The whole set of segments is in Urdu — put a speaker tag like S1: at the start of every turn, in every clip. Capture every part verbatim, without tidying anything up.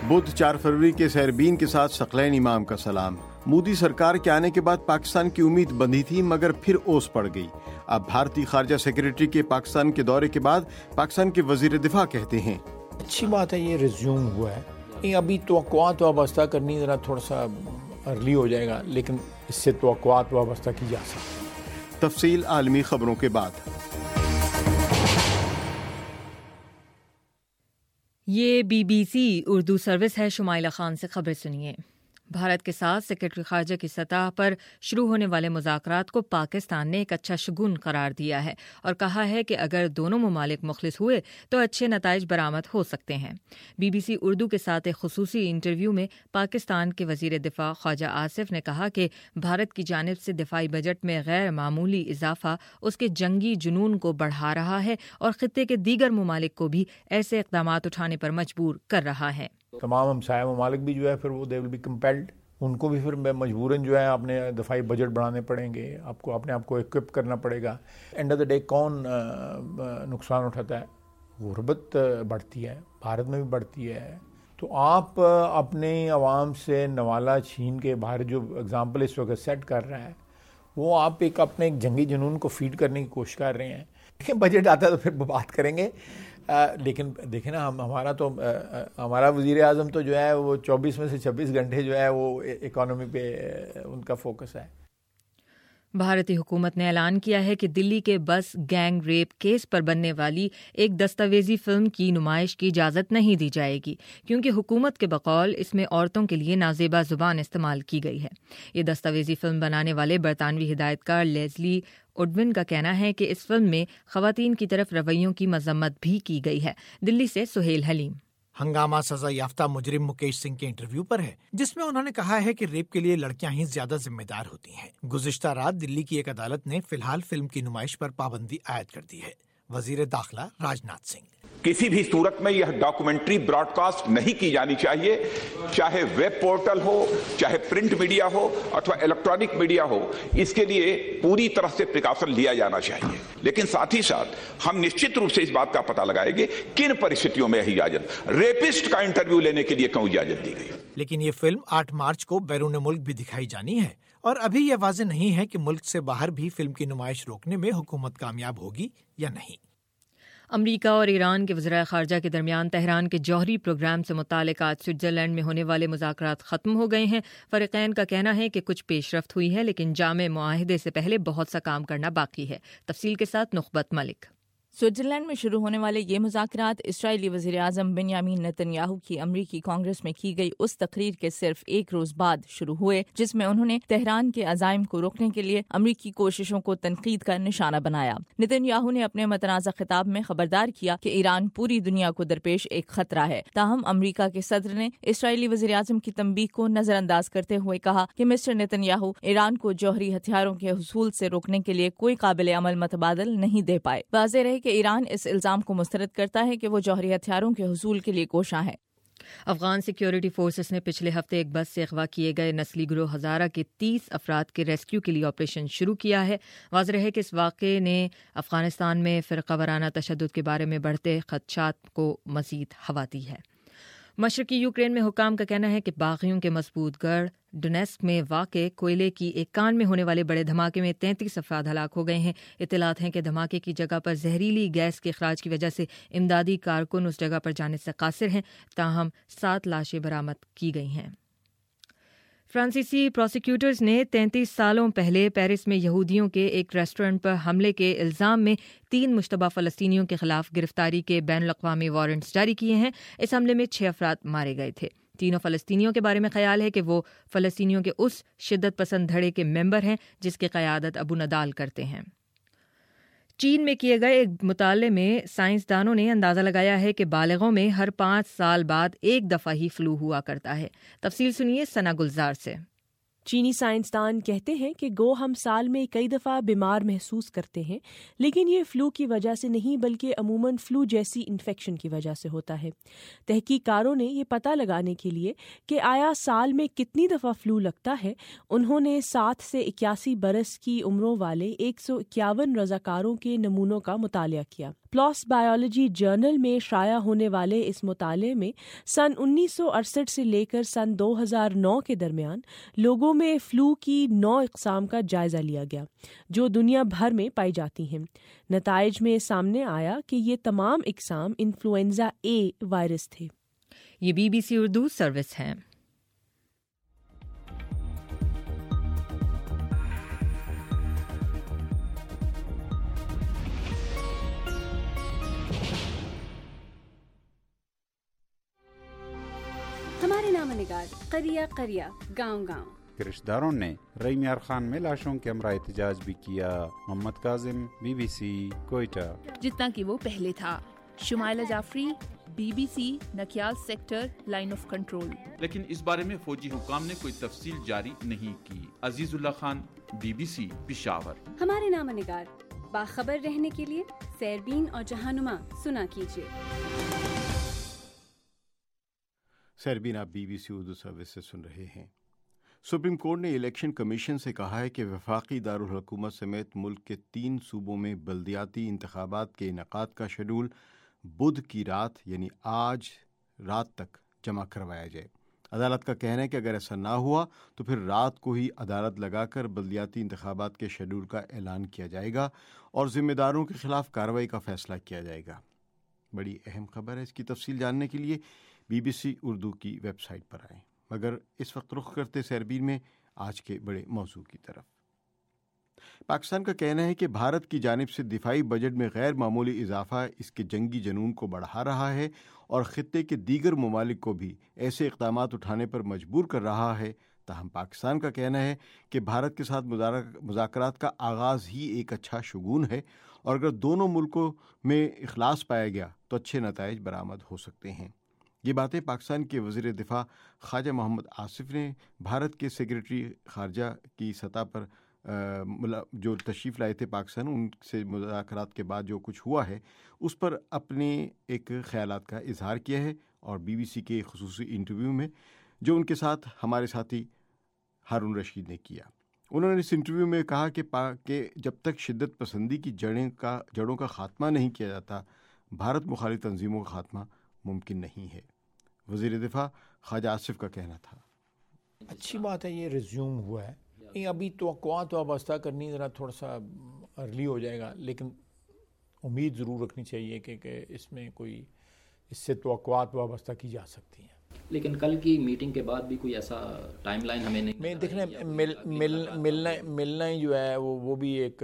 S1: بدھ چار فروری کے سیربین کے ساتھ ثقلین امام کا سلام۔ مودی سرکار کے آنے کے بعد پاکستان کی امید بندھی تھی مگر پھر اوس پڑ گئی۔ اب بھارتی خارجہ سیکریٹری کے پاکستان کے دورے کے بعد پاکستان کے وزیر دفاع کہتے ہیں
S2: اچھی بات ہے یہ ریزیوم ہوا ہے، یہ ابھی توقعات وابستہ کرنی ذرا تھوڑا سا ارلی ہو جائے گا، لیکن اس سے توقعات وابستہ کی جا سکتی ہے۔
S1: تفصیل عالمی خبروں کے بعد۔
S3: یہ B B C Urdu service ہے۔ شمائلہ خان سے خبریں سنیے۔ بھارت کے ساتھ سیکرٹری خارجہ کی سطح پر شروع ہونے والے مذاکرات کو پاکستان نے ایک اچھا شگون قرار دیا ہے اور کہا ہے کہ اگر دونوں ممالک مخلص ہوئے تو اچھے نتائج برآمد ہو سکتے ہیں۔ بی بی سی اردو کے ساتھ ایک خصوصی انٹرویو میں پاکستان کے وزیر دفاع خواجہ آصف نے کہا کہ بھارت کی جانب سے دفاعی بجٹ میں غیر معمولی اضافہ اس کے جنگی جنون کو بڑھا رہا ہے اور خطے کے دیگر ممالک کو بھی ایسے اقدامات اٹھانے پر مجبور کر رہا ہے۔
S2: تمام ہمسایہ ممالک بھی جو ہے پھر وہ دے ول بی کمپیلڈ، ان کو بھی پھر مجبوراً جو ہے اپنے دفاعی بجٹ بڑھانے پڑیں گے، آپ کو اپنے آپ کو ایکوپ کرنا پڑے گا۔ اینڈ آف دا ڈے کون نقصان اٹھاتا ہے؟ غربت بڑھتی ہے، بھارت میں بھی بڑھتی ہے۔ تو آپ اپنے عوام سے نوالا چھین کے باہر جو اگزامپل اس وقت سیٹ کر رہا ہے وہ آپ ایک اپنے ایک جنگی جنون کو فیڈ کرنے کی کوشش کر رہے ہیں۔ بجٹ آتا ہے تو پھر بات کریں گے، آ, لیکن دیکھیں نا ہم ہمارا تو آ, ہمارا وزیر اعظم تو جو ہے وہ چوبیس میں سے چھبیس گھنٹے جو ہے وہ اکانومی پہ ان کا فوکس ہے۔
S3: بھارتی حکومت نے اعلان کیا ہے کہ دلی کے بس گینگ ریپ کیس پر بننے والی ایک دستاویزی فلم کی نمائش کی اجازت نہیں دی جائے گی کیونکہ حکومت کے بقول اس میں عورتوں کے لیے نازیبا زبان استعمال کی گئی ہے۔ یہ دستاویزی فلم بنانے والے برطانوی ہدایت کار لیزلی اوڈون کا کہنا ہے کہ اس فلم میں خواتین کی طرف رویوں کی مذمت بھی کی گئی ہے۔ دلی سے سہیل حلیم۔
S4: ہنگامہ سزا یافتہ مجرم مکیش سنگھ کے انٹرویو پر ہے جس میں انہوں نے کہا ہے کہ ریپ کے لیے لڑکیاں ہی زیادہ ذمہ دار ہوتی ہیں۔ گزشتہ رات دلی کی ایک عدالت نے فی الحال فلم کی نمائش پر پابندی عائد کر دی ہے۔ وزیر داخلہ راجناتھ سنگھ۔
S5: کسی بھی صورت میں یہ ڈاکومنٹری براڈ کاسٹ نہیں کی جانی چاہیے، چاہے ویب پورٹل ہو، چاہے پرنٹ میڈیا ہو اٹھوا الیکٹرانک میڈیا ہو، اس کے لیے پوری طرح سے پریکاشن لیا جانا چاہیے۔ لیکن ساتھ ہی ساتھ ہم نشچت روپ سے اس بات کا پتہ لگائیں گے کن پرستھتیوں میں اجازت، ریپسٹ کا انٹرویو لینے کے لیے کیوں اجازت دی گئی۔
S4: لیکن یہ فلم آٹھ مارچ کو بیرون ملک بھی دکھائی جانی ہے اور ابھی یہ واضح نہیں ہے کہ ملک سے باہر بھی فلم کی نمائش روکنے میں حکومت کامیاب ہوگی یا نہیں۔
S3: امریکہ اور ایران کے وزرائے خارجہ کے درمیان تہران کے جوہری پروگرام سے متعلق آج سوئٹزرلینڈ میں ہونے والے مذاکرات ختم ہو گئے ہیں۔ فریقین کا کہنا ہے کہ کچھ پیش رفت ہوئی ہے لیکن جامع معاہدے سے پہلے بہت سا کام کرنا باقی ہے۔ تفصیل کے ساتھ نخبت ملک۔
S6: سوئٹزرلینڈ میں شروع ہونے والے یہ مذاکرات اسرائیلی وزیر اعظم بنیامین نتن یاہو کی امریکی کانگریس میں کی گئی اس تقریر کے صرف ایک روز بعد شروع ہوئے جس میں انہوں نے تہران کے عزائم کو روکنے کے لیے امریکی کوششوں کو تنقید کا نشانہ بنایا۔ نتن یاہو نے اپنے متنازع خطاب میں خبردار کیا کہ ایران پوری دنیا کو درپیش ایک خطرہ ہے، تاہم امریکہ کے صدر نے اسرائیلی وزیر اعظم کی تنبیہ کو نظر انداز کرتے ہوئے کہا کہ مسٹر نتن یاہو ایران کو جوہری ہتھیاروں کے حصول سے روکنے کے لیے کوئی قابل عمل متبادل نہیں دے پائے۔ واضح رہے کہ ایران اس الزام کو مسترد کرتا ہے کہ وہ جوہری ہتھیاروں کے حصول کے لیے کوشاں ہے۔
S3: افغان سیکیورٹی فورسز نے پچھلے ہفتے ایک بس سے اغوا کیے گئے نسلی گروہ ہزارہ کے تیس افراد کے ریسکیو کے لیے آپریشن شروع کیا ہے۔ واضح ہے کہ اس واقعے نے افغانستان میں فرقہ وارانہ تشدد کے بارے میں بڑھتے خدشات کو مزید ہوا دی ہے۔ مشرقی یوکرین میں حکام کا کہنا ہے کہ باغیوں کے مضبوط گڑھ ڈونیسک میں واقع کوئلے کی ایک کان میں ہونے والے بڑے دھماکے میں تینتیس افراد ہلاک ہو گئے ہیں۔ اطلاعات ہیں کہ دھماکے کی جگہ پر زہریلی گیس کے اخراج کی وجہ سے امدادی کارکن اس جگہ پر جانے سے قاصر ہیں، تاہم سات لاشیں برآمد کی گئی ہیں۔ فرانسیسی پروسیکیوٹرز نے تینتیس سالوں پہلے پیرس میں یہودیوں کے ایک ریسٹورنٹ پر حملے کے الزام میں تین مشتبہ فلسطینیوں کے خلاف گرفتاری کے بین الاقوامی وارنٹس جاری کیے ہیں۔ اس حملے میں چھ افراد مارے گئے تھے۔ تینوں فلسطینیوں کے بارے میں خیال ہے کہ وہ فلسطینیوں کے اس شدت پسند دھڑے کے ممبر ہیں جس کی قیادت ابو ندال کرتے ہیں۔ چین میں کیے گئے ایک مطالعے میں سائنسدانوں نے اندازہ لگایا ہے کہ بالغوں میں ہر پانچ سال بعد ایک دفعہ ہی فلو ہوا کرتا ہے۔ تفصیل سنیے ثنا گلزار سے۔
S7: چینی سائنسدان کہتے ہیں کہ گو ہم سال میں کئی دفعہ بیمار محسوس کرتے ہیں، لیکن یہ فلو کی وجہ سے نہیں بلکہ عموماً فلو جیسی انفیکشن کی وجہ سے ہوتا ہے۔ تحقیق کاروں نے یہ پتہ لگانے کے لیے کہ آیا سال میں کتنی دفعہ فلو لگتا ہے، انہوں نے سات سے اکیاسی برس کی عمروں والے ایک سو اکیاون رضاکاروں کے نمونوں کا مطالعہ کیا۔ پلاس بایولوجی جرنل میں شائع ہونے والے اس مطالعے میں سن انیس سو اڑسٹھ سے لے کر سن دو ہزار نو کے درمیان لوگوں میں فلو کی نو اقسام کا جائزہ لیا گیا جو دنیا بھر میں پائی جاتی ہیں۔ نتائج میں سامنے آیا کہ یہ تمام اقسام انفلوئنزا اے وائرس تھے۔
S3: یہ B B C Urdu service ہے۔
S8: ہمارے نام نگار قریہ قریہ گاؤں گاؤں
S9: رشتہ داروں نے رئی میار خان میں لاشوں کے ہمراہ احتجاج بھی کیا۔ Muhammad Kazim, B B C, Quetta.
S6: جتنا کہ وہ پہلے تھا۔ Shumaila Jafri, B B C, Nakyal sector, line of control.
S10: لیکن اس بارے میں فوجی حکام نے کوئی تفصیل جاری نہیں کی۔ Aziz Ullah Khan, B B C, Peshawar.
S8: ہمارے نام نگار باخبر رہنے کے لیے سیربین اور جہانما سنا کیجیے۔
S1: سیربین آپ B B C Urdu service سے سن رہے ہیں۔ سپریم کورٹ نے الیکشن کمیشن سے کہا ہے کہ وفاقی دارالحکومت سمیت ملک کے تین صوبوں میں بلدیاتی انتخابات کے انعقاد کا شیڈول بدھ کی رات یعنی آج رات تک جمع کروایا جائے۔ عدالت کا کہنا ہے کہ اگر ایسا نہ ہوا تو پھر رات کو ہی عدالت لگا کر بلدیاتی انتخابات کے شیڈول کا اعلان کیا جائے گا اور ذمہ داروں کے خلاف کارروائی کا فیصلہ کیا جائے گا۔ بڑی اہم خبر ہے، اس کی تفصیل جاننے کے لیے بی بی سی اردو کی ویب سائٹ پر آئیں، مگر اس وقت رخ کرتے سیربین میں آج کے بڑے موضوع کی طرف۔ پاکستان کا کہنا ہے کہ بھارت کی جانب سے دفاعی بجٹ میں غیر معمولی اضافہ اس کے جنگی جنون کو بڑھا رہا ہے اور خطے کے دیگر ممالک کو بھی ایسے اقدامات اٹھانے پر مجبور کر رہا ہے۔ تاہم پاکستان کا کہنا ہے کہ بھارت کے ساتھ مذاکرات کا آغاز ہی ایک اچھا شگون ہے اور اگر دونوں ملکوں میں اخلاص پایا گیا تو اچھے نتائج برآمد ہو سکتے ہیں۔ یہ باتیں پاکستان کے وزیر دفاع خواجہ محمد آصف نے بھارت کے سیکرٹری خارجہ کی سطح پر جو تشریف لائے تھے پاکستان، ان سے مذاکرات کے بعد جو کچھ ہوا ہے اس پر اپنے ایک خیالات کا اظہار کیا ہے، اور بی بی سی کے خصوصی انٹرویو میں جو ان کے ساتھ ہمارے ساتھی ہارون رشید نے کیا، انہوں نے اس انٹرویو میں کہا کہ کہ جب تک شدت پسندی کی جڑیں کا جڑوں کا خاتمہ نہیں کیا جاتا، بھارت مخالف تنظیموں کا خاتمہ ممکن نہیں ہے۔ وزیر دفاع خواجہ آصف کا کہنا تھا،
S2: اچھی بات ہے یہ ریزیوم ہوا ہے، یہ ابھی توقعات وابستہ کرنی ذرا تھوڑا سا ارلی ہو جائے گا، لیکن امید ضرور رکھنی چاہیے کہ کہ اس میں کوئی اس سے توقعات وابستہ کی جا سکتی ہیں۔
S11: لیکن کل کی میٹنگ کے بعد بھی کوئی ایسا ٹائم لائن ہمیں نہیں،
S2: میں دیکھنا مل ملنا ملنا ہی جو ہے وہ وہ بھی ایک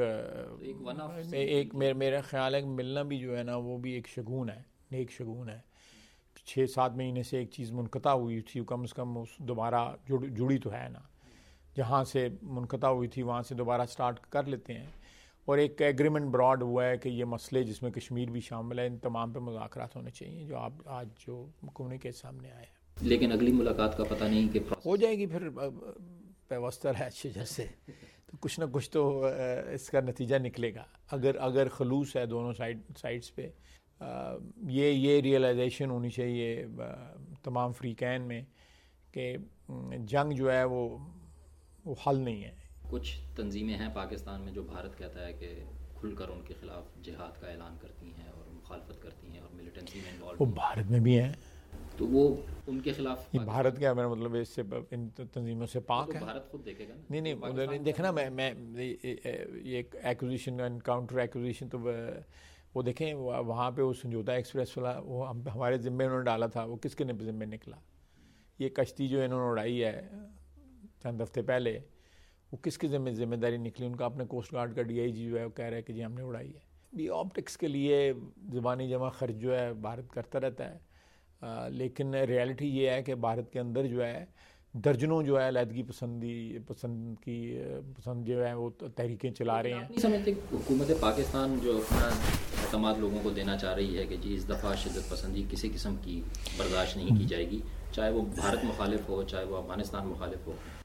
S2: ایک میرا خیال ہے کہ ملنا بھی جو ہے نا وہ بھی ایک شگون ہے، نیک شگون ہے۔ چھ سات مہینے سے ایک چیز منقطع ہوئی تھی، کم از کم اس دوبارہ جڑی تو ہے نا، جہاں سے منقطع ہوئی تھی وہاں سے دوبارہ سٹارٹ کر لیتے ہیں، اور ایک ایگریمنٹ براڈ ہوا ہے کہ یہ مسئلے جس میں کشمیر بھی شامل ہے ان تمام پہ مذاکرات ہونے چاہیے، جو آپ آج جو کمیونیکے سامنے آئے ہیں۔
S11: لیکن اگلی ملاقات کا پتہ نہیں کہ
S2: ہو جائے گی، پھر پیوستہ ہے اچھے جیسے تو کچھ نہ کچھ تو اس کا نتیجہ نکلے گا، اگر اگر خلوص ہے دونوں سائڈ سائڈس پہ۔ یہ یہ ریئلائزیشن ہونی چاہیے تمام فریقین میں کہ جنگ جو ہے وہ وہ حل نہیں ہے۔
S11: کچھ تنظیمیں ہیں پاکستان میں جو بھارت کہتا ہے کہ کھل کر ان کے خلاف جہاد کا اعلان کرتی ہیں اور مخالفت کرتی ہیں اور ملیٹنسی میں انوالو،
S2: وہ بھارت میں بھی ہیں، تو وہ
S11: ان کے خلاف
S2: بھارت کیا میرا مطلب اس سے ان تنظیموں سے پاک ہے،
S11: بھارت خود دیکھے گا۔
S2: نہیں نہیں دیکھنا، میں میں یہ ایکوزیشن اینڈ کاؤنٹر ایکوزیشن تو وہ دیکھیں وہاں پہ وہ سمجھوتا ایکسپریس والا وہ ہمارے ذمے انہوں نے ڈالا تھا، وہ کس کے ذمے نکلا؟ یہ کشتی جو انہوں نے اڑائی ہے چند ہفتے پہلے، وہ کس کے ذمے ذمہ داری نکلی؟ ان کا اپنے کوسٹ گارڈ کا ڈی آئی جی جو ہے وہ کہہ رہا ہے کہ جی ہم نے اڑائی ہے۔ بھی آپٹکس کے لیے زبانی جمع خرچ جو ہے بھارت کرتا رہتا ہے، لیکن ریالٹی یہ ہے کہ بھارت کے اندر جو ہے درجنوں جو ہے علیحدگی پسندی پسند کی پسند جو ہے وہ تحریکیں چلا رہے ہیں۔
S11: نہیں سمجھتے حکومت پاکستان جو اپنا اعتماد لوگوں کو دینا چاہ رہی ہے کہ جی اس دفعہ شدت پسندی کسی قسم کی برداشت نہیں کی جائے گی، چاہے وہ بھارت مخالف ہو چاہے وہ افغانستان مخالف ہو؟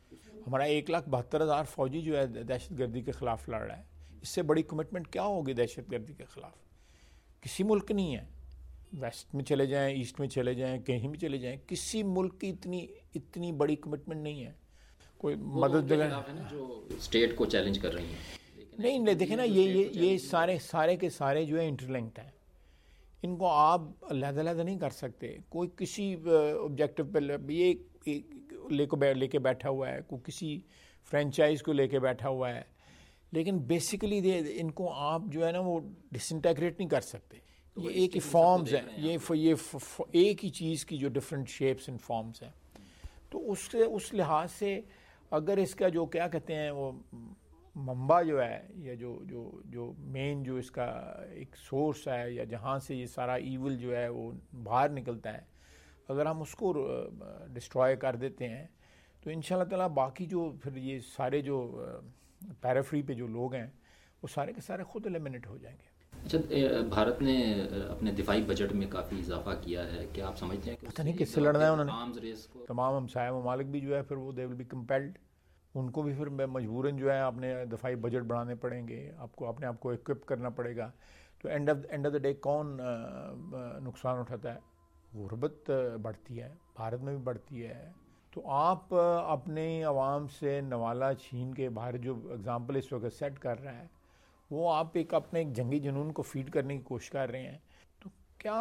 S2: ہمارا ایک لاکھ بہتر ہزار فوجی جو ہے دہشت گردی کے خلاف لڑ رہا ہے. اس سے بڑی کمٹمنٹ کیا ہوگی دہشت گردی کے خلاف؟ کسی ملک نہیں ہے. ویسٹ میں چلے جائیں، ایسٹ میں چلے جائیں، کہیں بھی چلے جائیں، کسی ملک کی اتنی اتنی بڑی کمٹمنٹ نہیں ہے. کوئی مدد جو
S11: اسٹیٹ کو چیلنج کر رہی ہیں.
S2: نہیں نہیں دیکھیں نا، یہ یہ یہ سارے سارے کے سارے جو ہے انٹرلنکڈ ہیں. ان کو آپ علیحدہ علیحدہ نہیں کر سکتے. کوئی کسی آبجیکٹو پہ یہ لے کو لے کے بیٹھا ہوا ہے، کوئی کسی فرینچائز کو لے کے بیٹھا ہوا ہے، لیکن بیسیکلی ان کو آپ جو ہے نا وہ ڈس انٹیگریٹ نہیں کر سکتے. یہ ایک ہی فارمز ہیں، یہ یہ ایک ہی چیز کی جو ڈفرینٹ شیپس اینڈ فارمز ہیں. تو اس سے اس لحاظ سے اگر اس کا جو کیا کہتے ہیں وہ منبع جو ہے، یا جو جو جو مین جو اس کا ایک سورس ہے، یا جہاں سے یہ سارا ایول جو ہے وہ باہر نکلتا ہے، اگر ہم اس کو ڈسٹروائے کر دیتے ہیں تو ان شاء اللہ تعالیٰ باقی جو پھر یہ سارے جو پیرافری پہ جو لوگ ہیں وہ سارے کے سارے خود ایلیمنیٹ ہو جائیں گے.
S11: اچھا، بھارت نے اپنے دفاعی بجٹ میں کافی اضافہ کیا ہے. کیا آپ سمجھتے ہیں کہ
S2: پتہ نہیں کس سے لڑنا ہے انہوں نے؟ تمام ہمسایہ ممالک بھی جو ہے پھر وہ دے ول بی کمپیلڈ. ان کو بھی پھر مجبوراً جو ہے اپنے دفاعی بجٹ بڑھانے پڑیں گے. آپ کو اپنے آپ کو ایکوپ کرنا پڑے گا. تو end of end of the day کون نقصان اٹھاتا ہے؟ غربت بڑھتی ہے، بھارت میں بھی بڑھتی ہے. تو آپ اپنے عوام سے نوالا چھین کے باہر جو اگزامپل اس وقت سیٹ کر رہا ہے وہ آپ ایک اپنے ایک جنگی جنون کو فیڈ کرنے کی کوشش کر رہے ہیں. تو کیا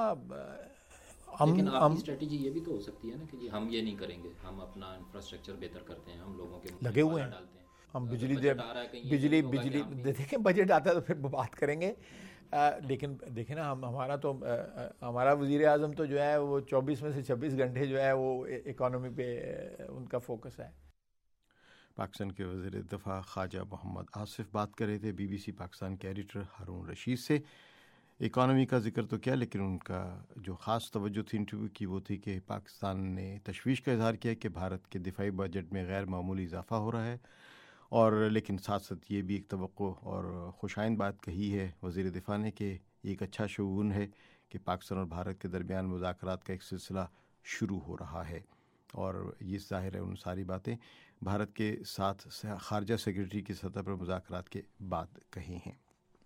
S11: ہم لیکن آپ کی اسٹریٹجی یہ بھی تو ہو سکتی ہے نا کہ جی ہم یہ نہیں کریں گے، ہم اپنا انفراسٹرکچر بہتر کرتے ہیں، ہم لوگوں کے
S2: لگے ہوئے ہیں، ہم بجلی دے بجلی بجلی دیکھیں بجٹ آتا ہے تو پھر بات کریں گے. لیکن دیکھیں نا، ہم ہمارا تو ہمارا وزیر اعظم تو جو ہے وہ چوبیس میں سے چھبیس گھنٹے جو ہے وہ اکانومی پہ ان کا فوکس ہے.
S1: پاکستان کے وزیر دفاع خواجہ محمد آصف بات کر رہے تھے بی بی سی پاکستان کے ایڈیٹر ہارون رشید سے. اکانومی کا ذکر تو کیا، لیکن ان کا جو خاص توجہ تھی انٹرویو کی وہ تھی کہ پاکستان نے تشویش کا اظہار کیا کہ بھارت کے دفاعی بجٹ میں غیر معمولی اضافہ ہو رہا ہے. اور لیکن ساتھ ساتھ یہ بھی ایک توقع اور خوشائند بات کہی ہے وزیر دفاع نے کہ ایک اچھا شگون ہے کہ پاکستان اور بھارت کے درمیان مذاکرات کا ایک سلسلہ شروع ہو رہا ہے. اور یہ ظاہر ہے ان ساری باتیں بھارت کے ساتھ خارجہ سیکرٹری کی سطح پر مذاکرات کے بعد کہی ہیں.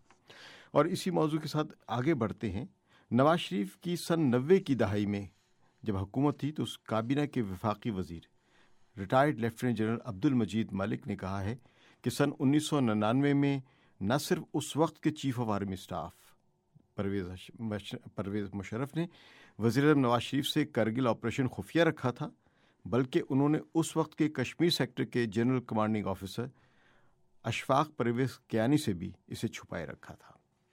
S1: اور اسی موضوع کے ساتھ آگے بڑھتے ہیں. نواز شریف کی سن نوے کی دہائی میں جب حکومت تھی تو اس کابینہ کے وفاقی وزیر retired lieutenant general Abdul Majeed ملک نے کہا ہے کہ سن انیس سو ننانوے میں نہ صرف اس وقت کے chief of army staff Pervez Pervez Musharraf نے وزیر اعظم نواز شریف سے کرگل آپریشن خفیہ رکھا تھا، بلکہ انہوں نے اس وقت کے کشمیر سیکٹر کے general commanding officer Ashfaq Pervez Kayani سے بھی اسے چھپائے رکھا تھا.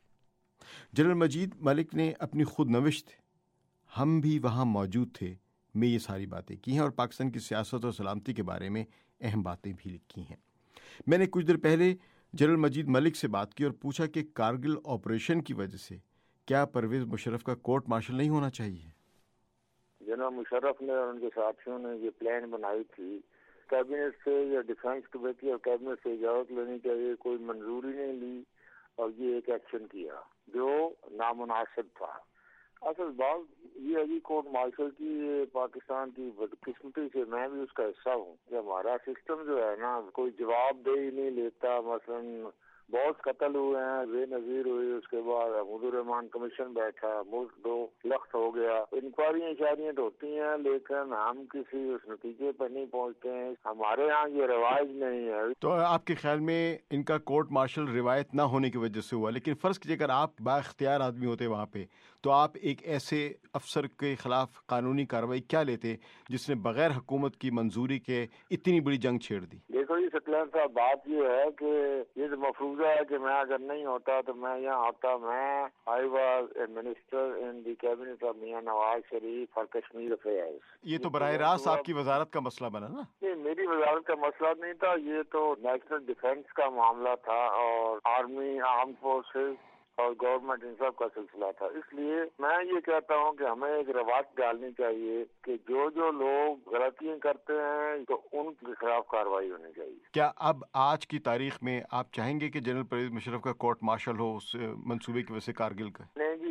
S1: جنرل مجید ملک نے اپنی خود نوشت ہم بھی وہاں موجود تھے میں یہ ساری باتیں کی ہیں اور پاکستان کی سیاست اور سلامتی کے بارے میں اہم باتیں بھی لکھی ہیں. میں نے کچھ دیر پہلے جنرل مجید ملک سے بات کی اور پوچھا کہ کارگل آپریشن کی وجہ سے کیا پرویز مشرف کا کورٹ مارشل نہیں ہونا چاہیے؟
S12: جنرل مشرف نے اور ان کے ساتھیوں نے یہ پلان بنائی تھی، کیبنٹ سے یا ڈیفینس کمیٹی اور کیبنٹ سے اجازت لینی چاہیے، کوئی منظوری نہیں لی اور یہ ایک ایکشن کیا جو نامناسب تھا. اصل بات یہ ہے کورٹ مارشل کی پاکستان کی بدقسمتی سے میں بھی اس کا حصہ ہوں کہ ہمارا سسٹم جو ہے نا کوئی جواب دہی نہیں لیتا. مثلاً بہت قتل ہوئے ہیں، بے نظیر ہوئی، اس کے بعد محمود الرحمان کمیشن بیٹھا، ملک دو لخت ہو گیا. انکوائریاں اشاریاں ہوتی ہیں لیکن ہم کسی اس نتیجے پر نہیں پہنچتے ہیں. ہمارے ہاں یہ رواج نہیں ہے.
S1: تو آپ کے خیال میں ان کا کورٹ مارشل روایت نہ ہونے کی وجہ سے ہوا، لیکن فرض کیجیے اگر آپ با اختیار آدمی ہوتے وہاں پہ تو آپ ایک ایسے افسر کے خلاف قانونی کارروائی کیا لیتے جس نے بغیر حکومت کی منظوری کے اتنی بڑی جنگ چھیڑ دی؟
S12: دیکھو جی سکلین صاحب، بات یہ ہے کہ یہ تو مفروضہ ہے کہ میں اگر نہیں ہوتا تو میں یہاں ہوتا. میں I was a minister in the cabinet of Mian Nawaz Sharif for Kashmir affairs.
S1: یہ تو براہ راست آپ کی وزارت کا مسئلہ بنا نا؟
S12: یہ میری وزارت کا مسئلہ نہیں تھا، یہ تو نیشنل ڈیفینس کا معاملہ تھا اور آرمی، آرم فورسز اور گورنمنٹ ان سب کا سلسلہ تھا. اس لیے میں یہ کہتا ہوں کہ ہمیں ایک رواج ڈالنی چاہیے کہ جو جو لوگ غلطیاں کرتے ہیں تو ان کے خلاف کارروائی ہونی چاہیے.
S1: کیا اب آج کی تاریخ میں آپ چاہیں گے کہ جنرل پرویز مشرف کا کورٹ مارشل ہو اس منصوبے کی وجہ سے کارگل کا؟
S12: نہیں جی، اس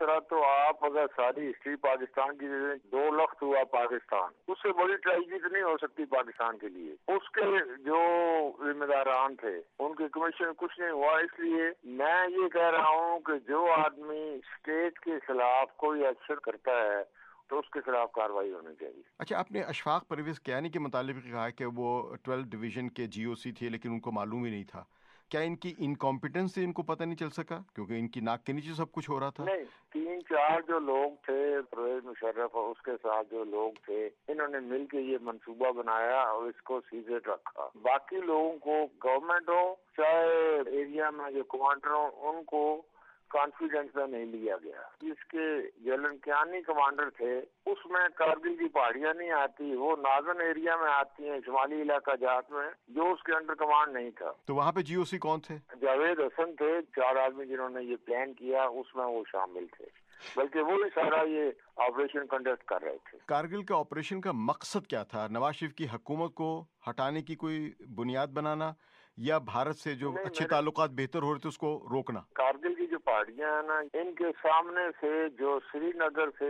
S12: طرح تو آپ اگر ساری ہسٹری پاکستان کی دو لخت ہوا پاکستان، اس سے بڑی ٹریجڈی تو نہیں ہو سکتی پاکستان کے لیے. اس کے جو ذمہ داران تھے ان کے کمیشن کچھ نہیں ہوا. اس لیے میں یہ کہہ رہا ہوں کہ جو آدمی اسٹیٹ کے خلاف کوئی ایکشن کرتا ہے تو اس کے خلاف کارروائی ہونی چاہیے.
S1: اچھا، آپ نے اشفاق پرویز کیانی کے متعلق کہا کہ وہ ٹویلو ڈویژن کے جی او سی تھے لیکن ان کو معلوم ہی نہیں تھا. کیا ان کی انکمپیٹنس سے ان کو پتہ نہیں چل سکا کیونکہ ان کی ناک کے نیچے سب کچھ ہو رہا تھا؟
S12: نہیں، تین چار جو لوگ تھے، پرویز مشرف اور اس کے ساتھ جو لوگ تھے، انہوں نے مل کے یہ منصوبہ بنایا اور اس کو سیکریٹ رکھا. باقی لوگوں کو، گورنمنٹ ہو چاہے ایریا میں جو کمانڈر ہوں، ان کو کانفیڈنس میں نہیں لیا گیا. جس کے جنرل کیانی کمانڈر تھے اس میں کارگل کی پہاڑیاں نہیں آتی، وہ نازن ایریا میں آتی ہیں، شمالی علاقہ جات میں، جو اس کے انڈر کمانڈ نہیں تھا.
S1: تو وہاں پہ جی او سی کون تھے؟
S12: جاوید حسن تھے. چار آدمی جنہوں نے یہ پلان کیا اس میں وہ شامل تھے، بلکہ وہی سارا یہ آپریشن کنڈکٹ کر رہے تھے.
S1: کارگل کے آپریشن کا مقصد کیا تھا؟ نواز شریف کی حکومت کو ہٹانے کی کوئی بنیاد بنانا یا بھارت سے جو اچھے تعلقات بہتر ہو رہے تھے اس کو روکنا؟
S12: کارگل کی جو پہاڑیاں ہیں نا، ان کے سامنے سے جو سری نگر سے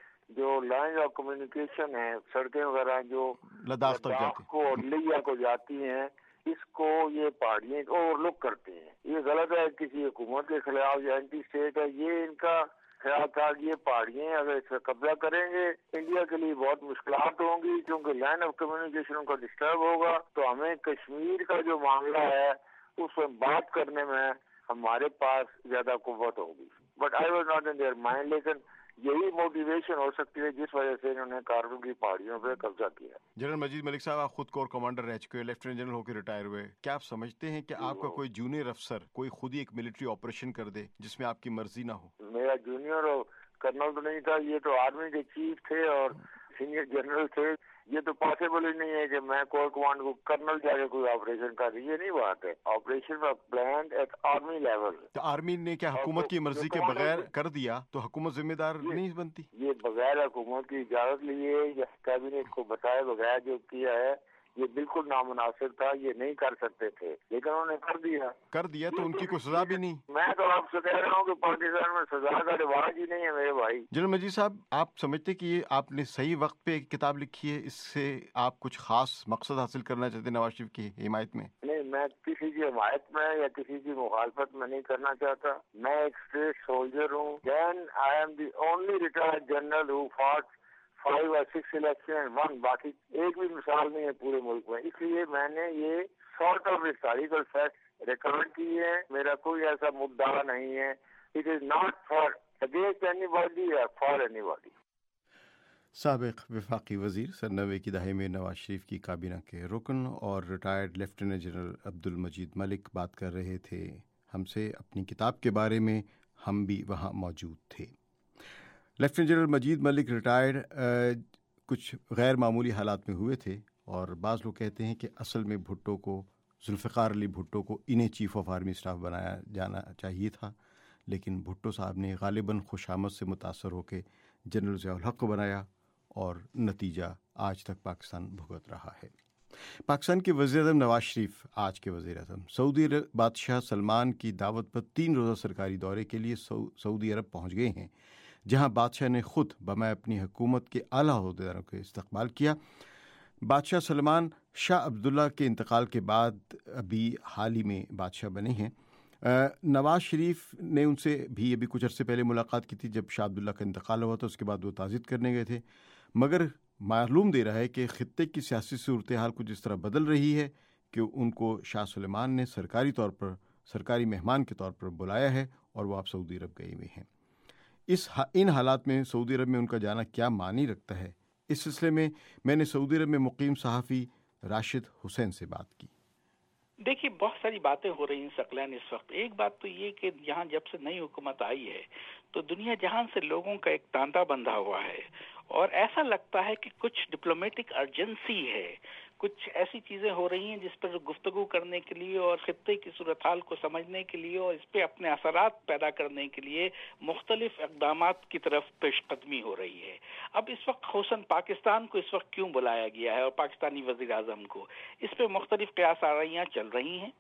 S12: جو لائن آف کمیونیکیشن ہے، سڑکیں وغیرہ جو
S1: لداخ تک جاتی
S12: کو لیا کو جاتی ہیں، اس کو یہ پہاڑیاں اوور لک کرتے ہیں. یہ غلط ہے، کسی حکومت کے خلاف یا اینٹی اسٹیٹ ہے. یہ ان کا خیال تھا کہ یہ پہاڑیاں اگر اس پہ قبضہ کریں گے انڈیا کے لیے بہت مشکلات ہوں گی، کیونکہ لائن آف کمیونیکیشن کا ڈسٹرب ہوگا. تو ہمیں کشمیر کا جو معاملہ ہے اس میں بات کرنے میں ہمارے پاس زیادہ قوت ہوگی. But I was not in their mind. لیکن یہی موٹیویشن ہو سکتی ہے جس وجہ سے انہوں نے کارگل کی پہاڑیوں پہ قبضہ کیا.
S1: جنرل مجید ملک صاحب، آپ خود کور کمانڈر رہ چکے، لیفٹیننٹ جنرل ہو کے ریٹائر ہوئے. کیا آپ سمجھتے ہیں کہ آپ کا کوئی جونیئر افسر کوئی خود ہی ایک ملٹری آپریشن کر دے جس میں آپ کی مرضی نہ ہو؟
S12: میرا جونیئر کرنل تو نہیں تھا، یہ تو آرمی کے چیف تھے اور سینئر جنرل تھے. یہ تو پاسبل ہی نہیں ہے کہ میں کور کمانڈ کو کرنل جا کے کوئی آپریشن کر رہی. یہ نہیں بات ہے. Operation planned at army level.
S1: تو آرمی نے کیا حکومت کی مرضی کے بغیر کر دیا تو حکومت ذمہ دار نہیں بنتی؟
S12: یہ بغیر حکومت کی اجازت لیے یا کابینٹ کو بتائے بغیر جو کیا ہے یہ بالکل نامناسب تھا. یہ نہیں کر سکتے تھے لیکن انہوں نے کر دیا.
S1: کر دیا تو ان کی کوئی سزا بھی نہیں.
S12: میں تو آپ سے کہہ رہا ہوں کہ پاکستان میں سزا کا رواج ہی نہیں ہے میرے بھائی.
S1: جنرل مجید صاحب، آپ سمجھتے کہ یہ آپ نے صحیح وقت پہ کتاب لکھی ہے؟ اس سے آپ کچھ خاص مقصد حاصل کرنا چاہتے ہیں نواز شریف کی حمایت میں؟
S12: نہیں، میں کسی کی حمایت میں یا کسی کی مخالفت میں نہیں کرنا چاہتا. میں ایک اسٹیٹ سولجر ہوں. Then I am the only retired general who fought five اور سکس الیکشن ون. باقی ایک بھی مثال نہیں ہے پورے ملک میں. اس لیے میں نے یہ sort of historical fact record کی ہے. میرا کوئی ایسا مدعا نہیں ہے. It is not for against anybody یا فار اینی باڈی.
S1: سابق وفاقی وزیر سن نوے کی دہائی میں نواز شریف کی کابینہ کے رکن اور retired lieutenant general Abdul Majeed ملک بات کر رہے تھے ہم سے اپنی کتاب کے بارے میں. ہم بھی وہاں موجود تھے. Lieutenant general Majeed Malik retired کچھ غیر معمولی حالات میں ہوئے تھے اور بعض لوگ کہتے ہیں کہ اصل میں بھٹو کو، ذوالفقار علی بھٹو کو انہیں چیف آف آرمی اسٹاف بنایا جانا چاہیے تھا، لیکن بھٹو صاحب نے غالباً خوش آمد سے متاثر ہو کے جنرل ضیاء الحق کو بنایا اور نتیجہ آج تک پاکستان بھگت رہا ہے. پاکستان کے وزیر اعظم نواز شریف آج کے وزیر اعظم سعودی بادشاہ سلمان کی دعوت پر تین روزہ سرکاری دورے کے لیے سعودی عرب پہنچ گئے ہیں، جہاں بادشاہ نے خود بمائے اپنی حکومت کے اعلیٰ عہدیداروں کے استقبال کیا. بادشاہ سلمان شاہ عبداللہ کے انتقال کے بعد ابھی حال ہی میں بادشاہ بنے ہیں. نواز شریف نے ان سے بھی ابھی کچھ عرصے پہلے ملاقات کی تھی جب شاہ عبداللہ کا انتقال ہوا تھا. اس کے بعد وہ تعزیت کرنے گئے تھے، مگر معلوم دے رہا ہے کہ خطے کی سیاسی صورتحال کچھ اس طرح بدل رہی ہے کہ ان کو شاہ سلمان نے سرکاری طور پر سرکاری مہمان کے طور پر بلایا ہے اور وہ آپ سعودی عرب گئے ہوئے ہیں. اس ان حالات میں سعودی عرب میں ان کا جانا کیا معنی رکھتا ہے؟ اس سلسلے میں میں نے سعودی عرب میں مقیم صحافی راشد حسین سے بات کی.
S13: دیکھیے، بہت ساری باتیں ہو رہی ہیں ثقلین اس وقت. ایک بات تو یہ کہ یہاں جب سے نئی حکومت آئی ہے تو دنیا جہان سے لوگوں کا ایک تانتا بندھا ہوا ہے اور ایسا لگتا ہے کہ کچھ ڈپلومیٹک ارجنسی ہے، کچھ ایسی چیزیں ہو رہی ہیں جس پر گفتگو کرنے کے لیے اور خطے کی صورتحال کو سمجھنے کے لیے اور اس پہ اپنے اثرات پیدا کرنے کے لیے مختلف اقدامات کی طرف پیش قدمی ہو رہی ہے. اب اس وقت خصوصاً پاکستان کو اس وقت کیوں بلایا گیا ہے اور پاکستانی وزیر اعظم کو، اس پہ مختلف قیاس آرائیاں چل رہی ہیں.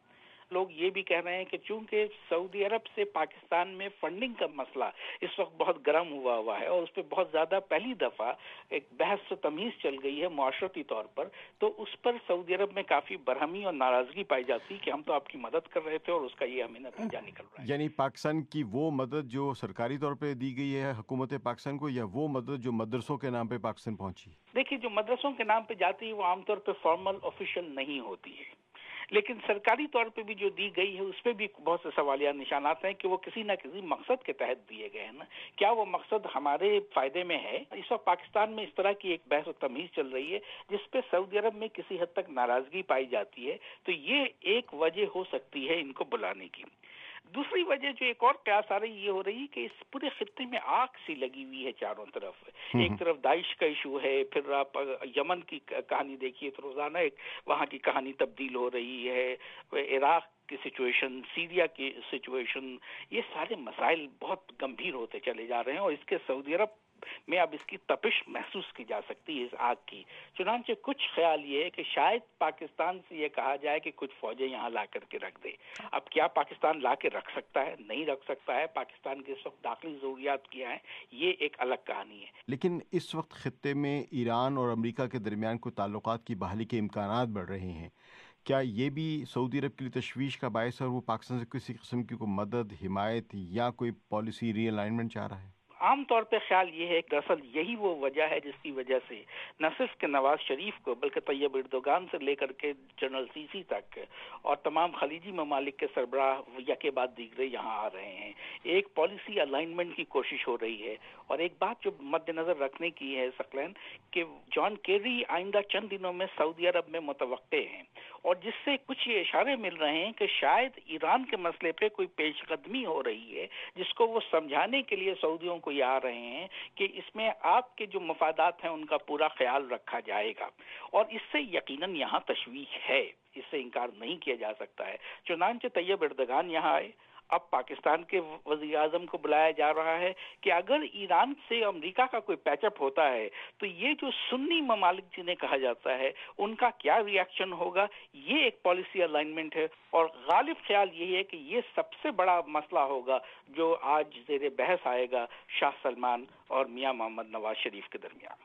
S13: لوگ یہ بھی کہہ رہے ہیں کہ چونکہ سعودی عرب سے پاکستان میں فنڈنگ کا مسئلہ اس وقت بہت گرم ہوا ہوا ہے اور اس پہ بہت زیادہ پہلی دفعہ ایک بحث و تمیز چل گئی ہے معاشرتی طور پر، تو اس پر سعودی عرب میں کافی برہمی اور ناراضگی پائی جاتی کہ ہم تو آپ کی مدد کر رہے تھے اور اس کا یہ ہمیں نتیجہ نکل رہا ہے۔
S1: یعنی پاکستان کی وہ مدد جو سرکاری طور پہ دی گئی ہے حکومت پاکستان کو، یا وہ مدد جو مدرسوں کے نام پہ پاکستان پہنچی؟
S13: دیکھیے، جو مدرسوں کے نام پہ جاتی ہے وہ عام طور پہ فارمل آفیشیل نہیں ہوتی ہے، لیکن سرکاری طور پہ بھی جو دی گئی ہے اس پہ بھی بہت سے سوالیہ نشانات ہیں کہ وہ کسی نہ کسی مقصد کے تحت دیے گئے ہیں نا، کیا وہ مقصد ہمارے فائدے میں ہے؟ اس وقت پاکستان میں اس طرح کی ایک بحث و تمیز چل رہی ہے جس پہ سعودی عرب میں کسی حد تک ناراضگی پائی جاتی ہے، تو یہ ایک وجہ ہو سکتی ہے ان کو بلانے کی۔ دوسری وجہ جو ایک اور قیاس آ رہی یہ ہو رہی کہ اس پورے خطے میں آگ سی لگی ہوئی ہے چاروں طرف، ایک طرف داعش کا ایشو ہے، پھر آپ یمن کی کہانی دیکھیے تو روزانہ ایک وہاں کی کہانی تبدیل ہو رہی ہے، عراق کی سچویشن، سیریا کی سچویشن، یہ سارے مسائل بہت گمبھیر ہوتے چلے جا رہے ہیں اور اس کے سعودی عرب میں اب اس کی تپش محسوس کی جا سکتی ہے اس آگ کی۔ چنانچہ کچھ خیال یہ ہے کہ شاید پاکستان سے یہ کہا جائے کہ کچھ فوجیں یہاں لا کر کے رکھ دے۔ اب کیا پاکستان لا کے رکھ سکتا ہے؟ نہیں رکھ سکتا ہے، پاکستان کے اس وقت داخلی ضروریات کیا ہیں، یہ ایک الگ کہانی ہے۔
S1: لیکن اس وقت خطے میں ایران اور امریکہ کے درمیان کوئی تعلقات کی بحالی کے امکانات بڑھ رہے ہیں، کیا یہ بھی سعودی عرب کے لیے تشویش کا باعث ہے اور وہ پاکستان سے کسی قسم کی کوئی مدد، حمایت یا کوئی پالیسی ری الائنمنٹ چاہ رہا ہے؟
S13: عام طور پہ خیال یہ ہے کہ دراصل یہی وہ وجہ ہے جس کی وجہ سے نہ صرف کہ نواز شریف کو بلکہ طیب اردوغان سے لے کر کے جنرل سیسی تک اور تمام خلیجی ممالک کے سربراہ یکے بعد دیگرے یہاں آ رہے ہیں، ایک پالیسی الائنمنٹ کی کوشش ہو رہی ہے۔ اور ایک بات جو مد نظر رکھنے کی ہے ثقلین، کہ جان کیری آئندہ چند دنوں میں سعودی عرب میں متوقع ہیں، اور جس سے کچھ یہ اشارے مل رہے ہیں کہ شاید ایران کے مسئلے پہ کوئی پیش قدمی ہو رہی ہے جس کو وہ سمجھانے کے لیے سعودیوں کو یہ آ رہے ہیں کہ اس میں آپ کے جو مفادات ہیں ان کا پورا خیال رکھا جائے گا، اور اس سے یقیناً یہاں تشویش ہے، اس سے انکار نہیں کیا جا سکتا ہے۔ چنانچہ طیب اردوغان یہاں آئے، اب پاکستان کے وزیر اعظم کو بلایا جا رہا ہے کہ اگر ایران سے امریکہ کا کوئی پیچ اپ ہوتا ہے تو یہ جو سنی ممالک جنہیں کہا جاتا ہے ان کا کیا ری ایکشن ہوگا، یہ ایک پالیسی الائنمنٹ ہے، اور غالب خیال یہی ہے کہ یہ سب سے بڑا مسئلہ ہوگا جو آج زیر بحث آئے گا شاہ سلمان اور میاں محمد نواز شریف کے درمیان۔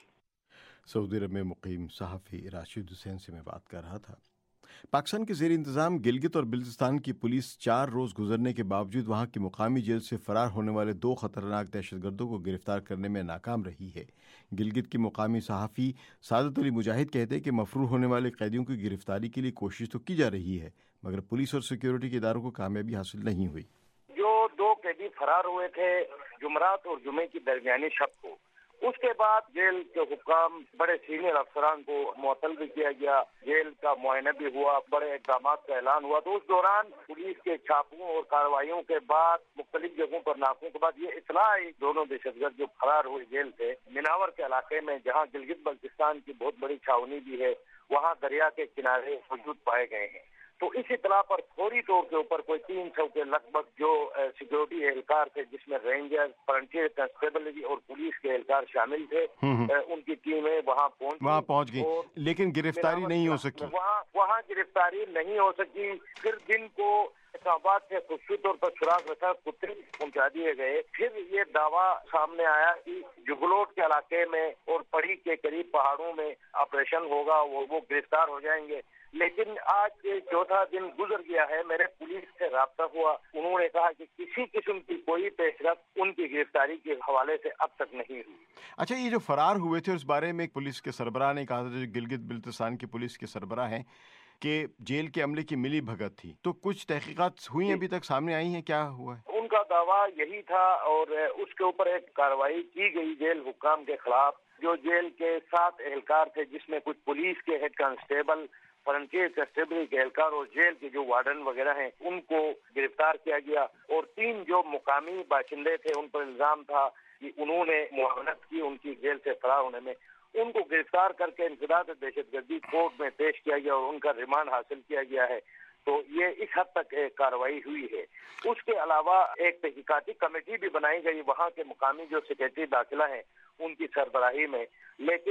S1: سعودی عرب میں مقیم صحافی راشد حسین سے میں بات کر رہا تھا۔ پاکستان کے زیر انتظام گلگت اور بلتستان کی پولیس چار روز گزرنے کے باوجود وہاں کی مقامی جیل سے فرار ہونے والے دو خطرناک دہشت گردوں کو گرفتار کرنے میں ناکام رہی ہے۔ گلگت کے مقامی صحافی سعادت علی مجاہد کہتے ہیں کہ مفرور ہونے والے قیدیوں کی گرفتاری کے لیے کوشش تو کی جا رہی ہے مگر پولیس اور سیکیورٹی کے اداروں کو کامیابی حاصل نہیں ہوئی۔
S14: جو دو قیدی فرار ہوئے تھے جمعرات اور جمعے کی درمیانی شب کو، اس کے بعد جیل کے حکام بڑے سینئر افسران کو معطل بھی کیا گیا، جیل کا معائنہ بھی ہوا، بڑے اقدامات کا اعلان ہوا۔ تو اس دوران پولیس کے چھاپوں اور کارروائیوں کے بعد مختلف جگہوں پر ناکوں کے بعد یہ اطلاع آئی دونوں دہشت گرد جو فرار ہوئے جیل سے مناور کے علاقے میں، جہاں گلگت بلتستان کی بہت بڑی چھاونی بھی ہے، وہاں دریا کے کنارے موجود پائے گئے ہیں۔ تو اس اطلاع پر فوری طور کے اوپر کوئی تین سو کے لگ بھگ جو سیکورٹی اہلکار تھے، جس میں رینجر، فرنٹیئر کانسٹیبل اور پولیس کے اہلکار شامل تھے، ان کی ٹیمیں وہاں پہنچ
S1: وہاں پہنچ گئی لیکن گرفتاری نہیں ہو سکی۔
S14: وہاں وہاں گرفتاری نہیں ہو سکی۔ پھر دن کو آباد سے خصوصی طور پر سراغ رسا کتے پہنچا دیے گئے۔ پھر یہ دعویٰ سامنے آیا کہ جگلوٹ کے علاقے میں اور پڑی کے قریب پہاڑوں میں آپریشن ہوگا، وہ وہ گرفتار ہو جائیں گے۔ لیکن آج چوتھا دن گزر گیا ہے، میرے پولیس سے رابطہ ہوا، انہوں نے کہا کہ کسی قسم کی کوئی پیش رفت ان کی گرفتاری کے حوالے سے اب تک نہیں ہوئی۔
S1: اچھا، یہ جو فرار ہوئے تھے اس بارے میں پولیس کے سربراہ نے کہا تھا، جو گلگت بلتستان کی پولیس کے سربراہ ہیں، کہ جیل کے عملے کی ملی بھگت تھی، تو کچھ تحقیقات ہوئی ابھی تک سامنے آئی ہیں، کیا ہوا ہے؟
S14: ان کا دعویٰ یہی تھا اور اس کے اوپر ایک کارروائی کی گئی جیل حکام کے خلاف۔ جو جیل کے سات اہلکار تھے، جس میں کچھ پولیس کے ہیڈ کانسٹیبل، فرنٹیئر کانسٹیبل کے اہلکار اور جیل کے جو وارڈن وغیرہ ہیں، ان کو گرفتار کیا گیا، اور تین جو مقامی باشندے تھے ان پر الزام تھا کہ انہوں نے معاونت کی ان کی جیل سے فرار ہونے میں، ان کو گرفتار کر کے انسداد دہشت گردی کورٹ میں پیش کیا گیا اور ان کا ریمانڈ حاصل کیا گیا ہے۔ تو یہ اس حد تک ایک کارروائی ہوئی ہے۔ اس کے علاوہ ایک تحقیقاتی کمیٹی بھی بنائی گئی وہاں کے مقامی جو سیکریٹری داخلہ ہیں ان کی سربراہی میں، لیکن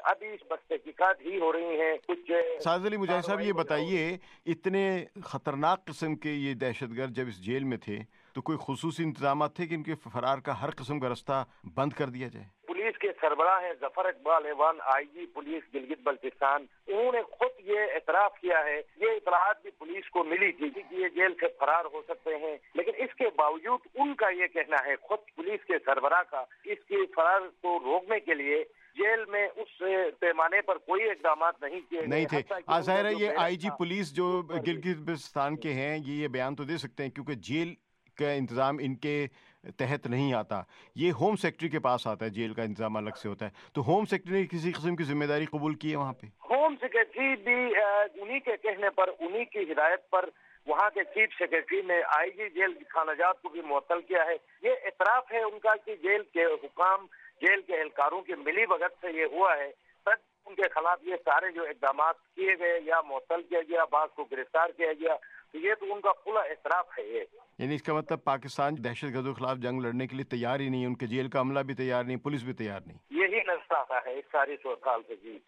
S14: ابھی بس تحقیقات ہی ہو رہی ہیں. کچھ
S1: ساز علی مجاہد صاحب یہ بتائیے، اتنے خطرناک قسم کے یہ دہشت گرد جب اس جیل میں تھے تو کوئی خصوصی انتظامات تھے کہ ان کے فرار کا ہر قسم کا رستہ بند کر دیا جائے؟
S14: پولیس کے سربراہ ہیں Zafar Iqbal Awan, I G police Gilgit Baltistan, انہوں نے خود یہ اعتراف کیا ہے. یہ اطلاعات بھی پولیس کو ملی تھی کہ یہ جیل سے فرار ہو سکتے ہیں، لیکن اس کے باوجود ان کا یہ کہنا ہے خود پولیس کے سربراہ کا، اس کے فرار کو روکنے کے لیے جیل میں اس پیمانے پر کوئی اقدامات نہیں کیے
S1: نہیں تھے. ظاہر ہے یہ آئی جی پولیس جو گلگت بلتستان کے ہیں یہ یہ بیان تو دے سکتے ہیں کیونکہ جیل کا انتظام ان کے تحت نہیں آتا، یہ ہوم سیکٹری کے پاس آتا ہے، جیل کا انتظام الگ سے ہوتا ہے. تو ہوم سیکٹری نے کسی قسم کی ذمہ داری قبول کی ہے وہاں پہ؟
S14: ہوم سیکرٹری بھی انہی کے کہنے پر، انہی کی ہدایت پر وہاں کے چیف سیکرٹری نے آئی جی جیل خانہ جات کو بھی معطل کیا ہے. یہ اعتراف ہے ان کا کہ جیل کے حکام، جیل کے اہلکاروں کی ملی بھگت سے یہ ہوا ہے. تب ان کے خلاف یہ سارے جو اقدامات کیے گئے یا معطل کیا گیا، بعض کو گرفتار کیا گیا، تو یہ تو ان کا کھلا اعتراف ہے. یہ
S1: یعنی اس کا مطلب پاکستان دہشت گردوں کے خلاف جنگ لڑنے کے لیے تیار ہی نہیں، ان کے جیل کا عملہ بھی تیار نہیں، پولیس بھی تیار نہیں.
S14: یہی نظر آتا ہے اس ساری صورتحال سے. جی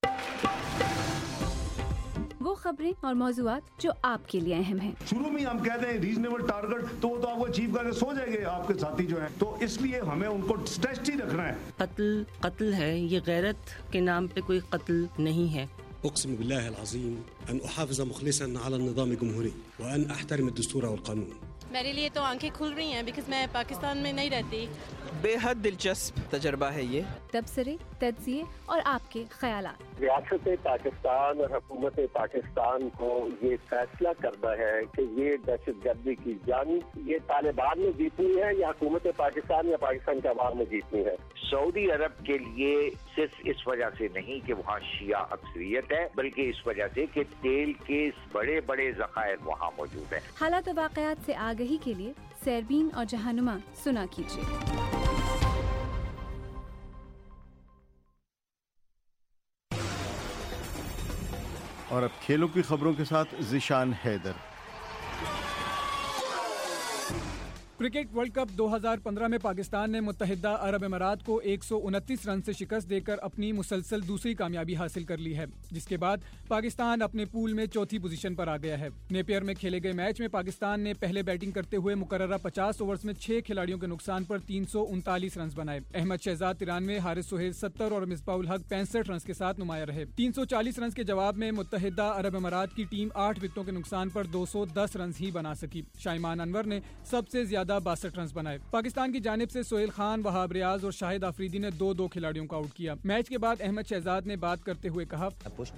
S8: وہ خبریں اور موضوعات جو آپ کے لیے اہم ہیں.
S15: شروع میں ہم کہتے ہیں ریزنیبل ٹارگٹ، تو وہ تو آپ کو چیف کر سو جائیں گے آپ کے ساتھی جو ہیں، تو اس لیے ہمیں ان کو ٹیسٹ ہی رکھنا ہے. قتل
S16: قتل ہے، یہ غیرت کے نام پہ کوئی قتل نہیں ہے.
S17: اقسم بالله العظيم ان احافظ مخلصا على النظام الجمهوري وان احترم الدستور والقانون.
S18: میرے لیے تو آنکھیں کھل رہی ہیں بیکاز میں پاکستان میں نہیں رہتی.
S19: بے حد دلچسپ تجربہ ہے یہ.
S8: تبصرے، تجزیے اور آپ کے خیالات.
S20: ریاست پاکستان اور حکومت پاکستان کو یہ فیصلہ کرنا ہے کہ یہ دہشت گردی کی جنگ یہ طالبان نے جیتنی ہے یا حکومت پاکستان یا پاکستان کے عوام نے جیتنی ہے.
S21: سعودی عرب کے لیے صرف اس وجہ سے نہیں کہ وہاں شیعہ اکثریت ہے، بلکہ اس وجہ سے کہ تیل کے بڑے بڑے ذخائر وہاں موجود ہیں.
S8: حالات و واقعات سے آگہی کے لیے سیربین اور جہانما سنا کیجیے.
S1: اور اب کھیلوں کی خبروں کے ساتھ Zeeshan Haider.
S22: Cricket world cup دو ہزار پندرہ میں پاکستان نے متحدہ عرب امارات کو ایک سو انتیس رن سے شکست دے کر اپنی مسلسل دوسری کامیابی حاصل کر لی ہے، جس کے بعد پاکستان اپنے پول میں چوتھی پوزیشن پر آ گیا ہے. نیپیئر میں کھیلے گئے میچ میں پاکستان نے پہلے بیٹنگ کرتے ہوئے مقررہ پچاس اوورز میں چھ کھلاڑیوں کے نقصان پر تین سو انتالیس رنز بنائے. احمد شہزاد ترانوے، حارث سہیل ستر اور مصباح الحق پینسٹھ رنز کے ساتھ نمایاں رہے. تین سو چالیس رنز کے جواب میں متحدہ عرب امارات کی ٹیم آٹھ وکٹوں کے نقصان پر دو سو دس رنز ہی بنا سکی. شائمان انور نے سب سے زیادہ باسٹھ رنز بنائے. پاکستان کی جانب سے سہیل خان، وہاب ریاض اور شاہد آفریدی نے دو دو کھلاڑیوں کو آؤٹ کیا. میچ کے بعد احمد شہزاد نے بات کرتے ہوئے کہا،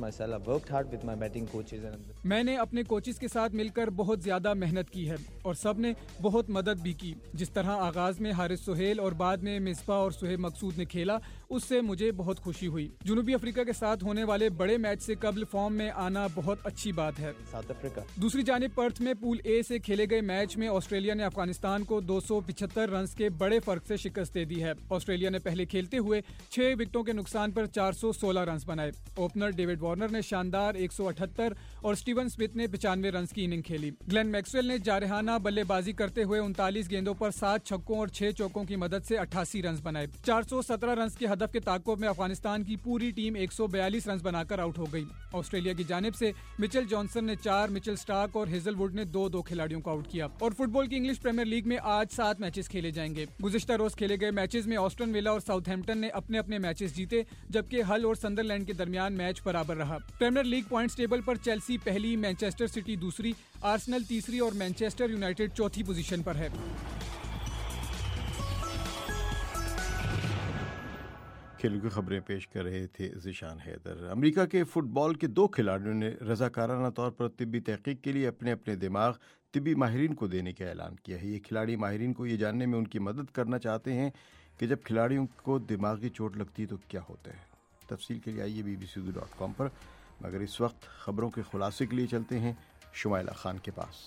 S22: میں نے اپنے کوچز کے ساتھ مل کر بہت زیادہ محنت کی ہے اور سب نے بہت مدد بھی کی. جس طرح آغاز میں حارث سہیل اور بعد میں مصباح اور سہیب مقصود نے کھیلا، اس سے مجھے بہت خوشی ہوئی. جنوبی افریقہ کے ساتھ ہونے والے بڑے میچ سے قبل فارم میں آنا بہت اچھی بات ہے. دوسری جانب پرتھ میں پول اے سے کھیلے گئے میچ میں آسٹریلیا نے افغانستان کو دو سو پچہتر رنز کے بڑے فرق سے شکست دے دی ہے. آسٹریلیا نے پہلے کھیلتے ہوئے چھ وکٹوں کے نقصان پر چار سو سولہ رنز بنائے. اوپنر ڈیوڈ وارنر نے شاندار ایک سو اٹھہتر اور سٹیون سمتھ نے پچانوے رنز کی اننگ کھیلی. گلین میکسویل نے جارحانہ بلے بازی کرتے ہوئے انتالیس گیندوں پر سات چھکوں اور چھ چوکوں کی مدد سے اٹھاسی رنز بنائے. چار سو سترہ رنز کے ہدف کے تعاقب میں افغانستان کی پوری ٹیم ایک سو بیالیس رنز بنا کر آؤٹ ہو گئی. آسٹریلیا کی جانب سے مچل جانسن نے چار، مچل سٹارک اور ہیزل ووڈ نے دو دو کھلاڑیوں کو آؤٹ کیا. اور فٹ بال کی انگلش پریمیئر لیگ میں آج سات میچز کھیلے جائیں گے. گزشتہ روز کھیلے گئے میچز میں آسٹن ویلا اور ساؤتھ ہیمپٹن نے اپنے اپنے میچز جیتے، جبکہ ہل اور سندرلینڈ کے درمیان میچ برابر رہا. پریمیئر لیگ پوائنٹس ٹیبل پر چیلسی پہلی، مینچسٹر سٹی دوسری، آرسنل تیسری اور مینچسٹر یونائیٹڈ چوتھی پوزیشن پر ہے.
S1: کھیلوں کی خبریں پیش کر رہے تھے ذیشان حیدر. امریکہ کے فٹ بال کے دو کھلاڑیوں نے رضاکارانہ طور پر طبی تحقیق کے لیے اپنے اپنے دماغ طبی ماہرین کو دینے کا اعلان کیا ہے. یہ کھلاڑی ماہرین کو یہ جاننے میں ان کی مدد کرنا چاہتے ہیں کہ جب کھلاڑیوں کو دماغی چوٹ لگتی ہے تو کیا ہوتا ہے. تفصیل کے لیے آئیے B B C Urdu dot com پر، مگر اس وقت خبروں کے خلاصے کے لیے چلتے ہیں شمائلہ خان کے پاس.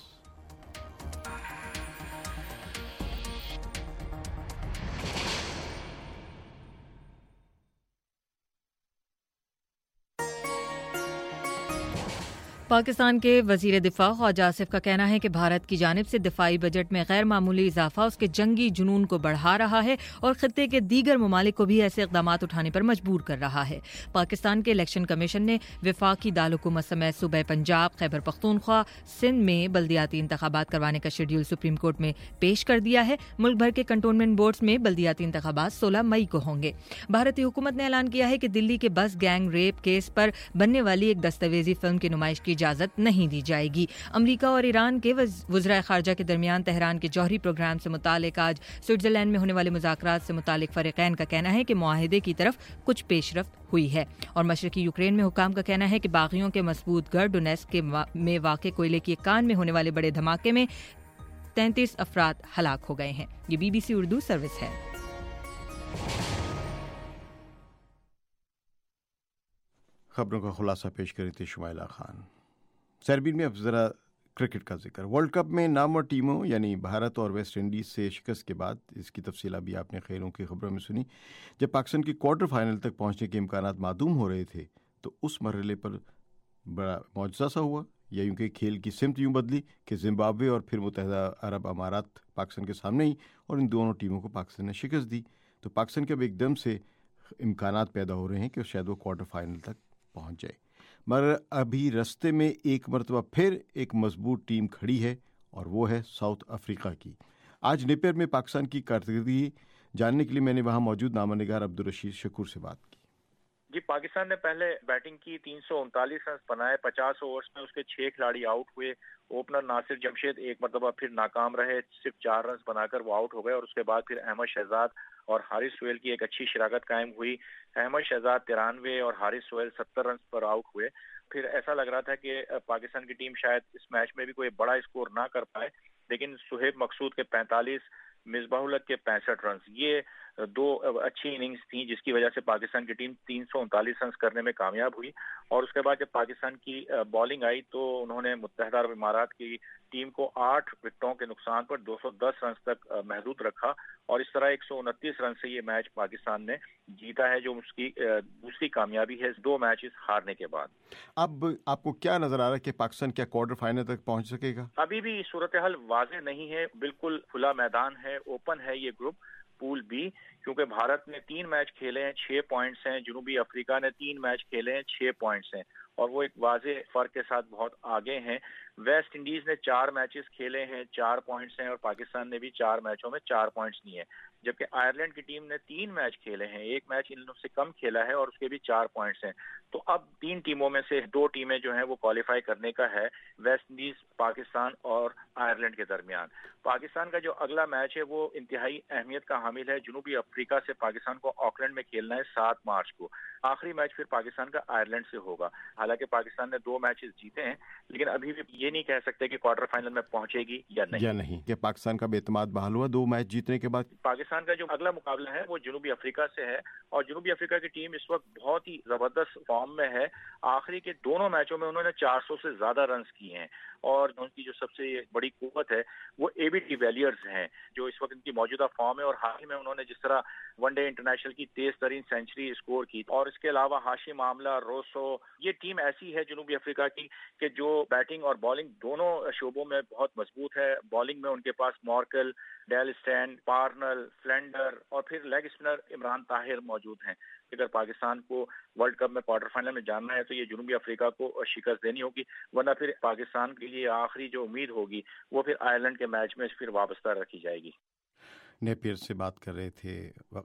S3: پاکستان کے وزیر دفاع خواجہ آصف کا کہنا ہے کہ بھارت کی جانب سے دفاعی بجٹ میں غیر معمولی اضافہ اس کے جنگی جنون کو بڑھا رہا ہے اور خطے کے دیگر ممالک کو بھی ایسے اقدامات اٹھانے پر مجبور کر رہا ہے۔ پاکستان کے الیکشن کمیشن نے وفاقی دارالحکومت سمیت صوبہ پنجاب، خیبر پختونخوا، سندھ میں بلدیاتی انتخابات کروانے کا شیڈول سپریم کورٹ میں پیش کر دیا ہے۔ ملک بھر کے کنٹونمنٹ بورڈز میں بلدیاتی انتخابات سولہ مئی کو ہوں گے۔ بھارتی حکومت نے اعلان کیا ہے کہ دلی کے بس گینگ ریپ کیس پر بننے والی ایک دستاویزی فلم کی نمائش کی اجازت نہیں دی جائے گی۔ امریکہ اور ایران کے وزرائے خارجہ کے درمیان تہران کے جوہری پروگرام سے متعلق آج سوئٹزرلینڈ میں ہونے والے مذاکرات سے متعلق فریقین کا کہنا ہے کہ معاہدے کی طرف کچھ پیش رفت ہوئی ہے، اور مشرقی یوکرین میں حکام کا کہنا ہے کہ باغیوں کے مضبوط گڑھ ڈونیٹسک میں واقع کوئلے کی ایک کان میں ہونے والے بڑے دھماکے میں تینتیس افراد ہلاک ہو گئے ہیں۔ یہ B B C Urdu service ہے۔
S1: خبروں کا خلاصہ پیش کری تھی شمائلہ خان۔ سربین میں اب ذرا کرکٹ کا ذکر۔ ورلڈ کپ میں نامور ٹیموں یعنی بھارت اور ویسٹ انڈیز سے شکست کے بعد، اس کی تفصیل ابھی آپ نے خیروں کی خبروں میں سنی، جب پاکستان کی کوارٹر فائنل تک پہنچنے کے امکانات معدوم ہو رہے تھے تو اس مرحلے پر بڑا معجزہ سا ہوا، یا یوں کہ کھیل کی سمت یوں بدلی کہ زمبابوے اور پھر متحدہ عرب امارات پاکستان کے سامنے ہی، اور ان دونوں ٹیموں کو پاکستان نے شکست دی۔ تو پاکستان کے اب ایک دم سے امکانات پیدا ہو رہے ہیں کہ شاید وہ کوارٹر فائنل تک پہنچ جائے، مگر ابھی رستے میں ایک مرتبہ پھر ایک مضبوط ٹیم کھڑی ہے، اور وہ ہے ساؤتھ افریقہ کی۔ آج نیپیر میں پاکستان کی کارکردگی جاننے کے لیے میں نے وہاں موجود نامہ نگار عبدالرشید شکور سے بات کی۔
S4: جی، پاکستان نے پہلے بیٹنگ کی، تین سو انتالیس رنز بنائے، پچاس اوورز میں اس کے چھ کھلاڑی آؤٹ ہوئے۔ اوپنر ناصر جمشید ایک مرتبہ پھر ناکام رہے، صرف چار رنز بنا کر وہ آؤٹ ہو گئے، اور اس کے بعد پھر احمد شہزاد اور حارث سہیل کی ایک اچھی شراکت قائم ہوئی۔ احمد شہزاد ترانوے اور حارث سہیل ستر رنز پر آؤٹ ہوئے۔ پھر ایسا لگ رہا تھا کہ پاکستان کی ٹیم شاید اس میچ میں بھی کوئی بڑا اسکور نہ کر پائے، لیکن سہیب مقصود کے پینتالیس، مصباح الحق کے پینسٹھ رنز، یہ دو اچھی اننگز تھیں جس کی وجہ سے پاکستان کی ٹیم تین سو انتالیس رنز کرنے میں کامیاب ہوئی۔ اور اس کے بعد جب پاکستان کی بالنگ آئی تو انہوں نے متحدہ عرب امارات کی ٹیم کو آٹھ وکٹوں کے نقصان پر دو سو دس رنز تک محدود رکھا، اور اس طرح ایک سو انتیس رن سے یہ میچ پاکستان نے جیتا ہے، جو اس کی دوسری کامیابی ہے دو میچز ہارنے کے بعد۔
S1: اب آپ کو کیا نظر آ رہا ہے کہ پاکستان کیا کوارٹر فائنل تک پہنچ سکے گا؟
S4: ابھی بھی صورتحال واضح نہیں ہے، بالکل کھلا میدان ہے، اوپن ہے یہ گروپ پول بی، کیونکہ بھارت نے تین میچ کھیلے ہیں، چھ پوائنٹس ہیں، جنوبی افریقہ نے تین میچ کھیلے ہیں، چھ پوائنٹس ہیں، اور وہ ایک واضح فرق کے ساتھ بہت آگے ہیں۔ ویسٹ انڈیز نے چار میچز کھیلے ہیں، چار پوائنٹس ہیں، اور پاکستان نے بھی چار میچوں میں چار پوائنٹس لیے ہیں، جبکہ آئرلینڈ کی ٹیم نے تین میچ کھیلے ہیں، ایک میچ ان لوگوں سے کم کھیلا ہے، اور اس کے بھی چار پوائنٹس ہیں۔ تو اب تین ٹیموں میں سے دو ٹیمیں جو ہیں وہ کوالیفائی کرنے کا ہے، ویسٹ انڈیز، پاکستان اور آئرلینڈ کے درمیان۔ پاکستان کا جو اگلا میچ ہے وہ انتہائی اہمیت کا حامل ہے، جنوبی افریقہ سے پاکستان کو آکلینڈ میں کھیلنا ہے سات مارچ کو۔ آخری میچ پھر پاکستان کا آئرلینڈ سے ہوگا۔ حالانکہ پاکستان نے دو میچز جیتے ہیں، لیکن ابھی بھی یہ نہیں کہہ سکتے کہ کوارٹر فائنل میں پہنچے گی یا نہیں
S1: یا نہیں کہ پاکستان کا بے اعتماد بحال ہوا دو میچ جیتنے کے بعد۔
S4: پاکستان کا جو اگلا مقابلہ ہے وہ جنوبی افریقہ سے ہے، اور جنوبی افریقہ کی ٹیم اس وقت بہت ہی زبردست فارم میں ہے۔ آخری کے دونوں میچوں میں انہوں نے چار سو سے زیادہ رنز کیے ہیں، اور ان کی جو سب سے بڑی قوت ہے وہ اے بی ڈی ویلیئرز ہیں، جو اس وقت ان کی موجودہ فارم ہے، اور حال ہی میں انہوں نے جس طرح ون ڈے انٹرنیشنل کی تیز ترین سینچری اسکور کی، اور اس کے علاوہ ہاشم آملہ، روسو، یہ ٹیم ایسی ہے جنوبی افریقہ کی کہ جو بیٹنگ اور بالنگ دونوں شعبوں میں بہت مضبوط ہے۔ بالنگ میں ان کے پاس Morkel, Dale Steyn, Parnell, Philander, اور پھر لیگ اسپنر عمران طاہر موجود ہیں۔ اگر پاکستان کو ورلڈ کپ میں کوارٹر فائنل میں جاننا ہے تو یہ جنوبی افریقہ کو شکست دینی ہوگی، ورنہ پھر پاکستان کے لیے آخری جو امید ہوگی وہ پھر آئرلینڈ کے میچ میں پھر وابستہ رکھی جائے گی۔
S1: نیپیر سے بات کر رہے تھے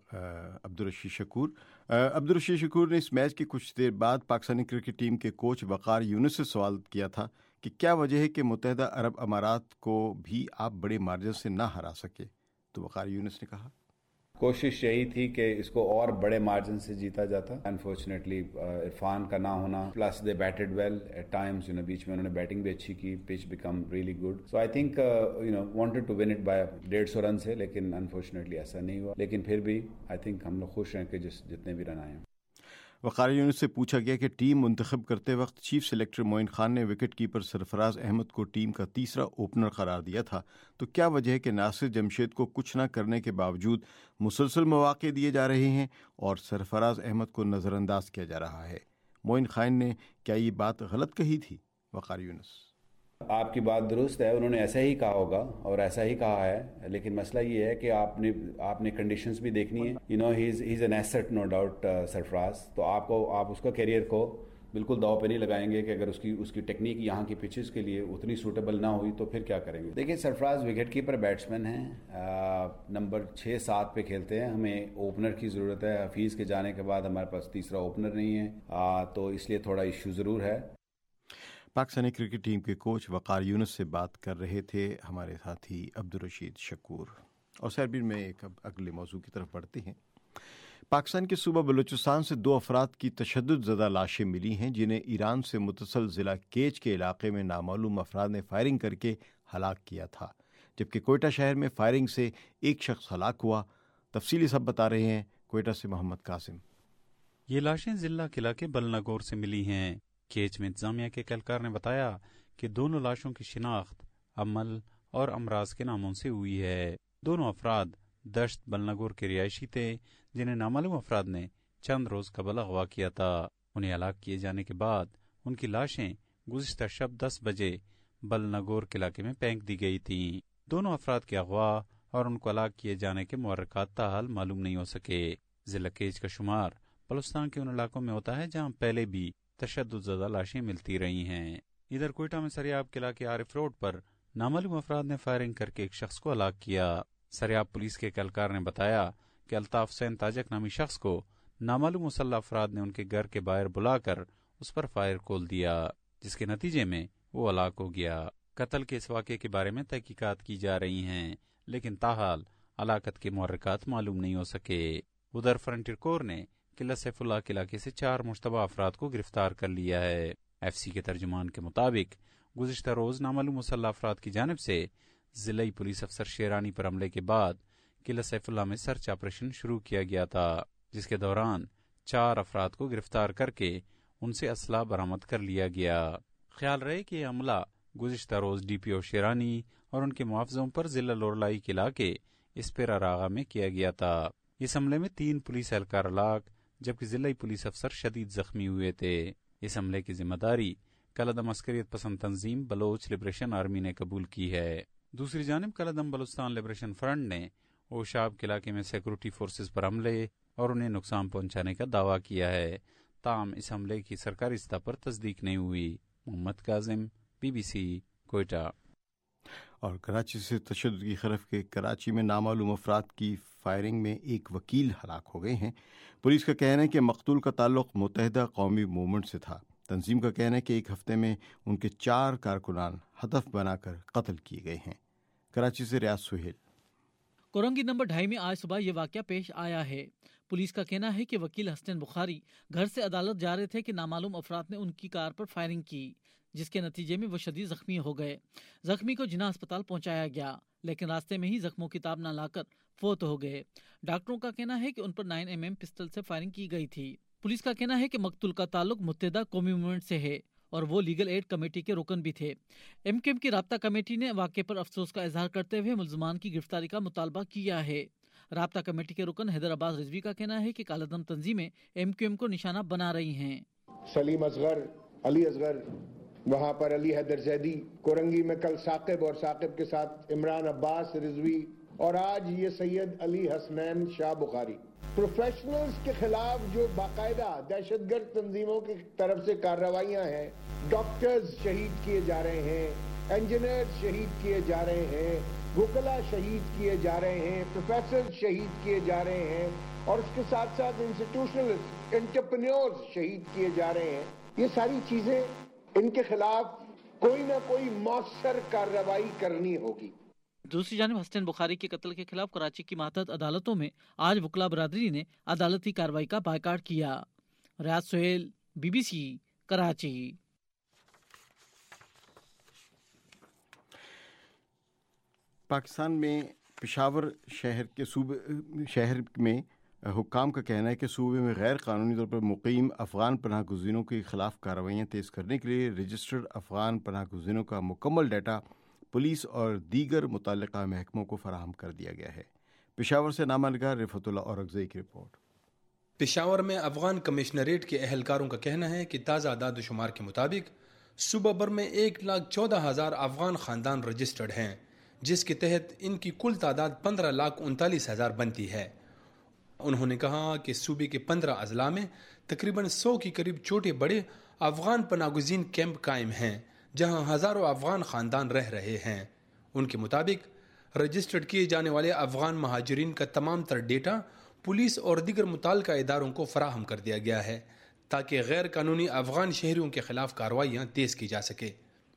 S1: عبدالرشید شکور۔ عبدالرشید شکور نے اس میچ کے کچھ دیر بعد پاکستانی کرکٹ ٹیم کے کوچ وقار یونس سے سوال کیا تھا کہ کیا وجہ ہے کہ متحدہ عرب امارات کو بھی آپ بڑے مارجن سے نہ ہرا سکے، تو وقار یونس نے کہا
S9: کوشش یہی تھی کہ اس کو اور بڑے مارجن سے جیتا جاتا۔ انفارچونیٹلی عرفان کا نہ ہونا، plus they batted well eight times, you know بیچ میں انہوں نے بیٹنگ بھی اچھی کی، pitch became really good, so I think you know wanted to win it by ڈیڑھ سو رن سے، لیکن انفارچونیٹلی ایسا نہیں ہوا، لیکن پھر بھی آئی تھنک ہم لوگ خوش ہیں کہ جس جتنے بھی رن آئے ہیں۔
S1: وقار یونس سے پوچھا گیا کہ ٹیم منتخب کرتے وقت چیف سلیکٹر معین خان نے وکٹ کیپر سرفراز احمد کو ٹیم کا تیسرا اوپنر قرار دیا تھا، تو کیا وجہ ہے کہ ناصر جمشید کو کچھ نہ کرنے کے باوجود مسلسل مواقع دیے جا رہے ہیں اور سرفراز احمد کو نظر انداز کیا جا رہا ہے؟ معین خان نے کیا یہ بات غلط کہی تھی؟ वकार यूनुस।
S9: آپ کی بات درست ہے, انہوں نے ایسا ہی کہا ہوگا اور ایسا ہی کہا ہے, لیکن مسئلہ یہ ہے کہ آپ نے آپ نے کنڈیشنز بھی دیکھنی ہے. You know he is he is an asset no doubt Sarfraz, تو آپ کو آپ اس کا کیریئر کو بالکل داؤ پہ نہیں لگائیں گے کہ اگر اس کی اس کی ٹیکنیک یہاں کی پچز کے لیے اتنی سوٹیبل نہ ہوئی تو پھر کیا کریں گے. دیکھیں سرفراز وکٹ کیپر بیٹسمین ہیں, نمبر چھ سات پہ کھیلتے ہیں, ہمیں اوپنر کی ضرورت ہے. حفیظ کے جانے کے بعد ہمارے پاس تیسرا اوپنر نہیں ہے, تو اس لیے تھوڑا ایشو ضرور ہے.
S1: پاکستانی کرکٹ ٹیم کے کوچ وقار یونس سے بات کر رہے تھے ہمارے ساتھی عبدالرشید شکور. اور سیربین میں ایک اب اگلے موضوع کی طرف بڑھتے ہیں. پاکستان کے صوبہ بلوچستان سے دو افراد کی تشدد زدہ لاشیں ملی ہیں جنہیں ایران سے متصل ضلع کیچ کے علاقے میں نامعلوم افراد نے فائرنگ کر کے ہلاک کیا تھا, جبکہ کوئٹہ شہر میں فائرنگ سے ایک شخص ہلاک ہوا. تفصیلی سب بتا رہے ہیں کوئٹہ سے محمد قاسم.
S5: یہ لاشیں ضلع قلعہ کے بلناگور سے ملی ہیں. کیچ میں انتظامیہ کے اہلکار نے بتایا کہ دونوں لاشوں کی شناخت عمل اور امراض کے ناموں سے ہوئی ہے. دونوں افراد دشت بلناگور کے رہائشی تھے جنہیں نامعلوم افراد نے چند روز قبل اغوا کیا تھا. انہیں ہلاک کیے جانے کے بعد ان کی لاشیں گزشتہ شب دس بجے بلناگور کے علاقے میں پھینک دی گئی تھیں. دونوں افراد کے اغوا اور ان کو ہلاک کیے جانے کے محرکات تاحال معلوم نہیں ہو سکے. ضلع کیچ کا شمار بلوچستان کے ان علاقوں میں ہوتا ہے جہاں پہلے بھی تشدد زدہ لاشیں ملتی رہی ہیں. ادھر کوئٹہ میں سریاب قلعہ کے عارف روڈ پر نامعلوم افراد نے فائرنگ کر کے ایک شخص کو ہلاک کیا. سریاب پولیس کے اہلکار نے بتایا کہ الطاف حسین تاجک نامی شخص کو نامعلوم مسلح افراد نے ان کے گھر کے باہر بلا کر اس پر فائر کھول دیا, جس کے نتیجے میں وہ ہلاک ہو گیا. قتل کے اس واقعے کے بارے میں تحقیقات کی جا رہی ہیں, لیکن تاحال ہلاکت کے محرکات معلوم نہیں ہو سکے. ادھر فرنٹیر کور نے قلعہ سیف اللہ کے علاقے سے چار مشتبہ افراد کو گرفتار کر لیا ہے. ایف سی کے ترجمان کے مطابق گزشتہ روز نامعلوم مسلح افراد کی جانب سے ضلعی پولیس افسر شیرانی پر حملے کے بعد قلعہ سیف اللہ میں سرچ آپریشن شروع کیا گیا تھا, جس کے دوران چار افراد کو گرفتار کر کے ان سے اسلحہ برآمد کر لیا گیا. خیال رہے کہ یہ حملہ گزشتہ روز ڈی پی او شیرانی اور ان کے معاوضوں پر ضلع لورلائی کے علاقے اسپیرا راغا میں کیا گیا تھا. اس حملے میں تین پولیس اہلکار ہلاک جبکہ ضلعی پولیس افسر شدید زخمی ہوئے تھے. اس حملے کی ذمہ داری کالعدم عسکریت پسند تنظیم بلوچ لبریشن آرمی نے قبول کی ہے. دوسری جانب کالعدم بلوچستان لبریشن فرنٹ نے اوشاب کے علاقے میں سیکورٹی فورسز پر حملے اور انہیں نقصان پہنچانے کا دعویٰ کیا ہے. تاہم اس حملے کی سرکاری سطح پر تصدیق نہیں ہوئی. Muhammad Kazim, B B C, Quetta.
S1: اور کراچی سے تشدد کی خبر کے کراچی میں نامعلوم افراد کی فائرنگ میں ایک وکیل ہلاک ہو گئے ہیں. پولیس کا کہنا ہے کہ مقتول کا تعلق متحدہ قومی موومنٹ سے تھا. تنظیم کا کہنا ہے کہ ایک ہفتے میں ان کے چار کارکنان ہدف بنا کر قتل کیے گئے ہیں. کراچی سے ریاض سہیل.
S7: کورنگی نمبر ڈھائی میں آج صبح یہ واقعہ پیش آیا ہے. پولیس کا کہنا ہے کہ وکیل حسن بخاری گھر سے عدالت جا رہے تھے کہ نامعلوم افراد نے ان کی کار پر فائرنگ کی, جس کے نتیجے میں وہ شدید زخمی ہو گئے. زخمی کو جناح اسپتال پہنچایا گیا, لیکن راستے میں ہی زخموں کی تاب نہ لا کر فوت ہو گئے. ڈاکٹروں کا کہنا ہے کہ ان پر نائن ایم ایم پسٹل سے فائرنگ کی گئی تھی. پولیس کا کہنا ہے کہ مقتول کا تعلق متحدہ قومی موومنٹ سے ہے اور وہ لیگل ایڈ کمیٹی کے رکن بھی تھے. ایم کیو ایم کی رابطہ کمیٹی نے واقعے پر افسوس کا اظہار کرتے ہوئے ملزمان کی گرفتاری کا مطالبہ کیا ہے. رابطہ کمیٹی کے رکن حیدر عباس رضوی کا کہنا ہے کہ کالعدم تنظیمیں ایم کیو ایم کو نشانہ بنا رہی ہیں.
S23: سلیم اصغر, علی اصغر, وہاں پر علی حیدر زیدی, کورنگی میں کل ثاقب اور ثاقب کے ساتھ عمران عباس رضوی, اور آج یہ سید علی حسنین شاہ بخاری. پروفیشنلز کے خلاف جو باقاعدہ دہشت گرد تنظیموں کی طرف سے کارروائیاں ہیں, ڈاکٹرز شہید کیے جا رہے ہیں, انجینئرز شہید کیے جا رہے ہیں, وکلاء شہید کیے جا رہے ہیں, پروفیسر شہید کیے جا رہے ہیں, اور اس کے ساتھ ساتھ انسٹیٹیوشنلسٹ انٹرپرینیورز شہید کیے جا رہے ہیں. یہ ساری چیزیں, ان کے خلاف کوئی نہ کوئی مؤثر کارروائی کرنی ہوگی.
S7: دوسری جانب حسن بخاری کے قتل کے خلاف کراچی کی ماتحت عدالتوں میں آج وکلاء برادری نے عدالتی کارروائی کا بائیکاٹ کیا. Riaz Sohail, B B C, Karachi.
S1: Pakistan میں پشاور شہر کے صوبے شہر میں حکام کا کہنا ہے کہ صوبے میں غیر قانونی طور پر مقیم افغان پناہ گزینوں کے خلاف کارروائیاں تیز کرنے کے لیے رجسٹرڈ افغان پناہ گزینوں کا مکمل ڈیٹا پولیس اور دیگر متعلقہ محکموں کو فراہم کر دیا گیا ہے. پشاور سے نامہ نگار رفعت اللہ اورگزئی کی رپورٹ.
S24: پشاور میں افغان کمشنریٹ کے اہلکاروں کا کہنا ہے کہ تازہ اعداد و شمار کے مطابق
S6: صوبہ بھر میں ایک لاکھ چودہ ہزار افغان خاندان رجسٹرڈ ہیں، جس کے تحت ان کی کل تعداد پندرہ لاکھ انتالیس ہزار بنتی ہے۔ انہوں نے کہا کہ صوبے کے پندرہ اضلاع میں تقریباً سو کے قریب چھوٹے بڑے افغان پناہ گزین کیمپ قائم ہیں، جہاں ہزاروں افغان خاندان رہ رہے ہیں۔ ان کے مطابق رجسٹرڈ کیے جانے والے افغان مہاجرین کا تمام تر ڈیٹا پولیس اور دیگر متعلقہ اداروں کو فراہم کر دیا گیا ہے تاکہ غیر قانونی افغان شہریوں کے خلاف کارروائیاں تیز کی جا سکے۔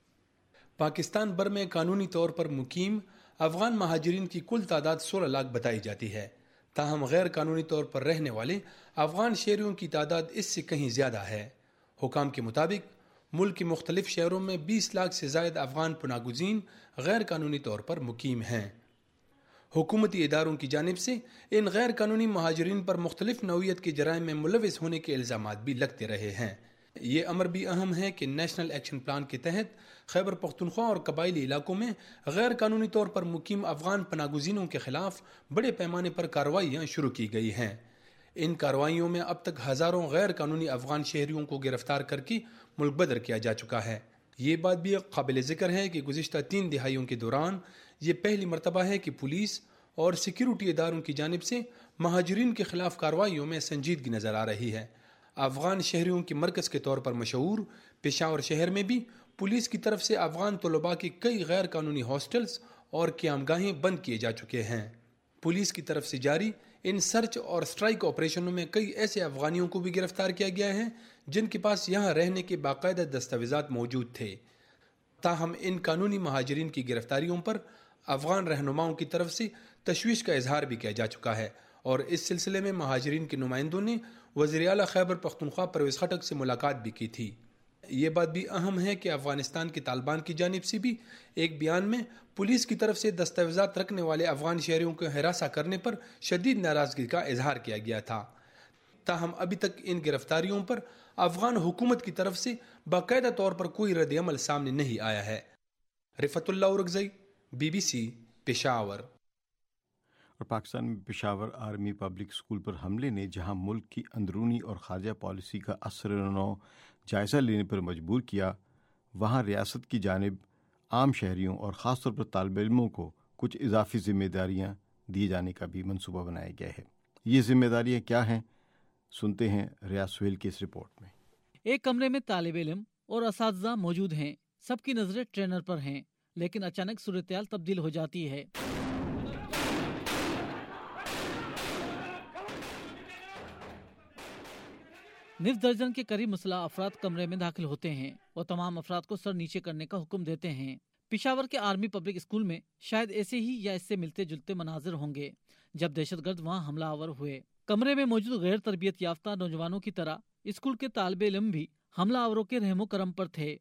S6: پاکستان بھر میں قانونی طور پر مقیم افغان مہاجرین کی کل تعداد سولہ لاکھ بتائی جاتی ہے، تاہم غیر قانونی طور پر رہنے والے افغان شہریوں کی تعداد اس سے کہیں زیادہ ہے۔ حکام کے مطابق ملک کے مختلف شہروں میں بیس لاکھ سے زائد افغان پناہ گزین غیر قانونی طور پر مقیم ہیں۔ حکومتی اداروں کی جانب سے ان غیر قانونی مہاجرین پر مختلف نوعیت کے جرائم میں ملوث ہونے کے الزامات بھی لگتے رہے ہیں۔ یہ امر بھی اہم ہے کہ نیشنل ایکشن پلان کے تحت خیبر پختونخوا اور قبائلی علاقوں میں غیر قانونی طور پر مقیم افغان پناہ گزینوں کے خلاف بڑے پیمانے پر کارروائیاں شروع کی گئی ہیں۔ ان کارروائیوں میں اب تک ہزاروں غیر قانونی افغان شہریوں کو گرفتار کر کے ملک بدر کیا جا چکا ہے۔ یہ بات بھی قابل ذکر ہے کہ گزشتہ تین دہائیوں کے دوران یہ پہلی مرتبہ ہے کہ پولیس اور سیکیورٹی اداروں کی جانب سے مہاجرین کے خلاف کارروائیوں میں سنجیدگی نظر آ رہی ہے۔ افغان شہریوں کے مرکز کے طور پر مشہور پشاور شہر میں بھی پولیس کی طرف سے افغان طلباء کے کئی غیر قانونی ہاسٹلز اور قیام گاہیں بند کیے جا چکے ہیں۔ پولیس کی طرف سے جاری ان سرچ اور سٹرائک آپریشنوں میں کئی ایسے افغانیوں کو بھی گرفتار کیا گیا ہے جن کے پاس یہاں رہنے کے باقاعدہ دستاویزات موجود تھے۔ تاہم ان قانونی مہاجرین کی گرفتاریوں پر افغان رہنماؤں کی طرف سے تشویش کا اظہار بھی کیا جا چکا ہے، اور اس سلسلے میں مہاجرین کے نمائندوں نے وزیر اعلیٰ خیبر پختونخوا پرویز خٹک سے ملاقات بھی کی تھی۔ یہ بات بھی اہم ہے کہ افغانستان کے طالبان کی جانب سے بھی ایک بیان میں پولیس کی طرف سے دستاویزات رکھنے والے افغان شہریوں کو ہراساں کرنے پر شدید ناراضگی کا اظہار کیا گیا تھا۔ تاہم ابھی تک ان گرفتاریوں پر افغان حکومت کی طرف سے باقاعدہ طور پر کوئی رد عمل سامنے نہیں آیا ہے۔ Rifat Ullah Orakzai, B B C, Peshawar.
S1: اور پاکستان میں پشاور آرمی پبلک اسکول پر حملے نے جہاں ملک کی اندرونی اور خارجہ پالیسی کا اثر و نو جائزہ لینے پر مجبور کیا، وہاں ریاست کی جانب عام شہریوں اور خاص طور پر طالب علموں کو کچھ اضافی ذمہ داریاں دیے جانے کا بھی منصوبہ بنایا گیا ہے۔ یہ ذمہ داریاں کیا ہیں، سنتے ہیں ریاض سہیل کی اس رپورٹ میں۔
S7: ایک کمرے میں طالب علم اور اساتذہ موجود ہیں، سب کی نظریں ٹرینر پر ہیں، لیکن اچانک صورتحال تبدیل ہو جاتی ہے۔ نصف درجن کے قریب مسلح افراد کمرے میں داخل ہوتے ہیں اور تمام افراد کو سر نیچے کرنے کا حکم دیتے ہیں۔ پشاور کے آرمی پبلک اسکول میں شاید ایسے ہی یا اس سے ملتے جلتے مناظر ہوں گے جب دہشت گرد وہاں حملہ آور ہوئے۔ کمرے میں موجود غیر تربیت یافتہ نوجوانوں کی طرح اسکول کے طالب علم بھی حملہ آوروں کے رحم و کرم پر تھے۔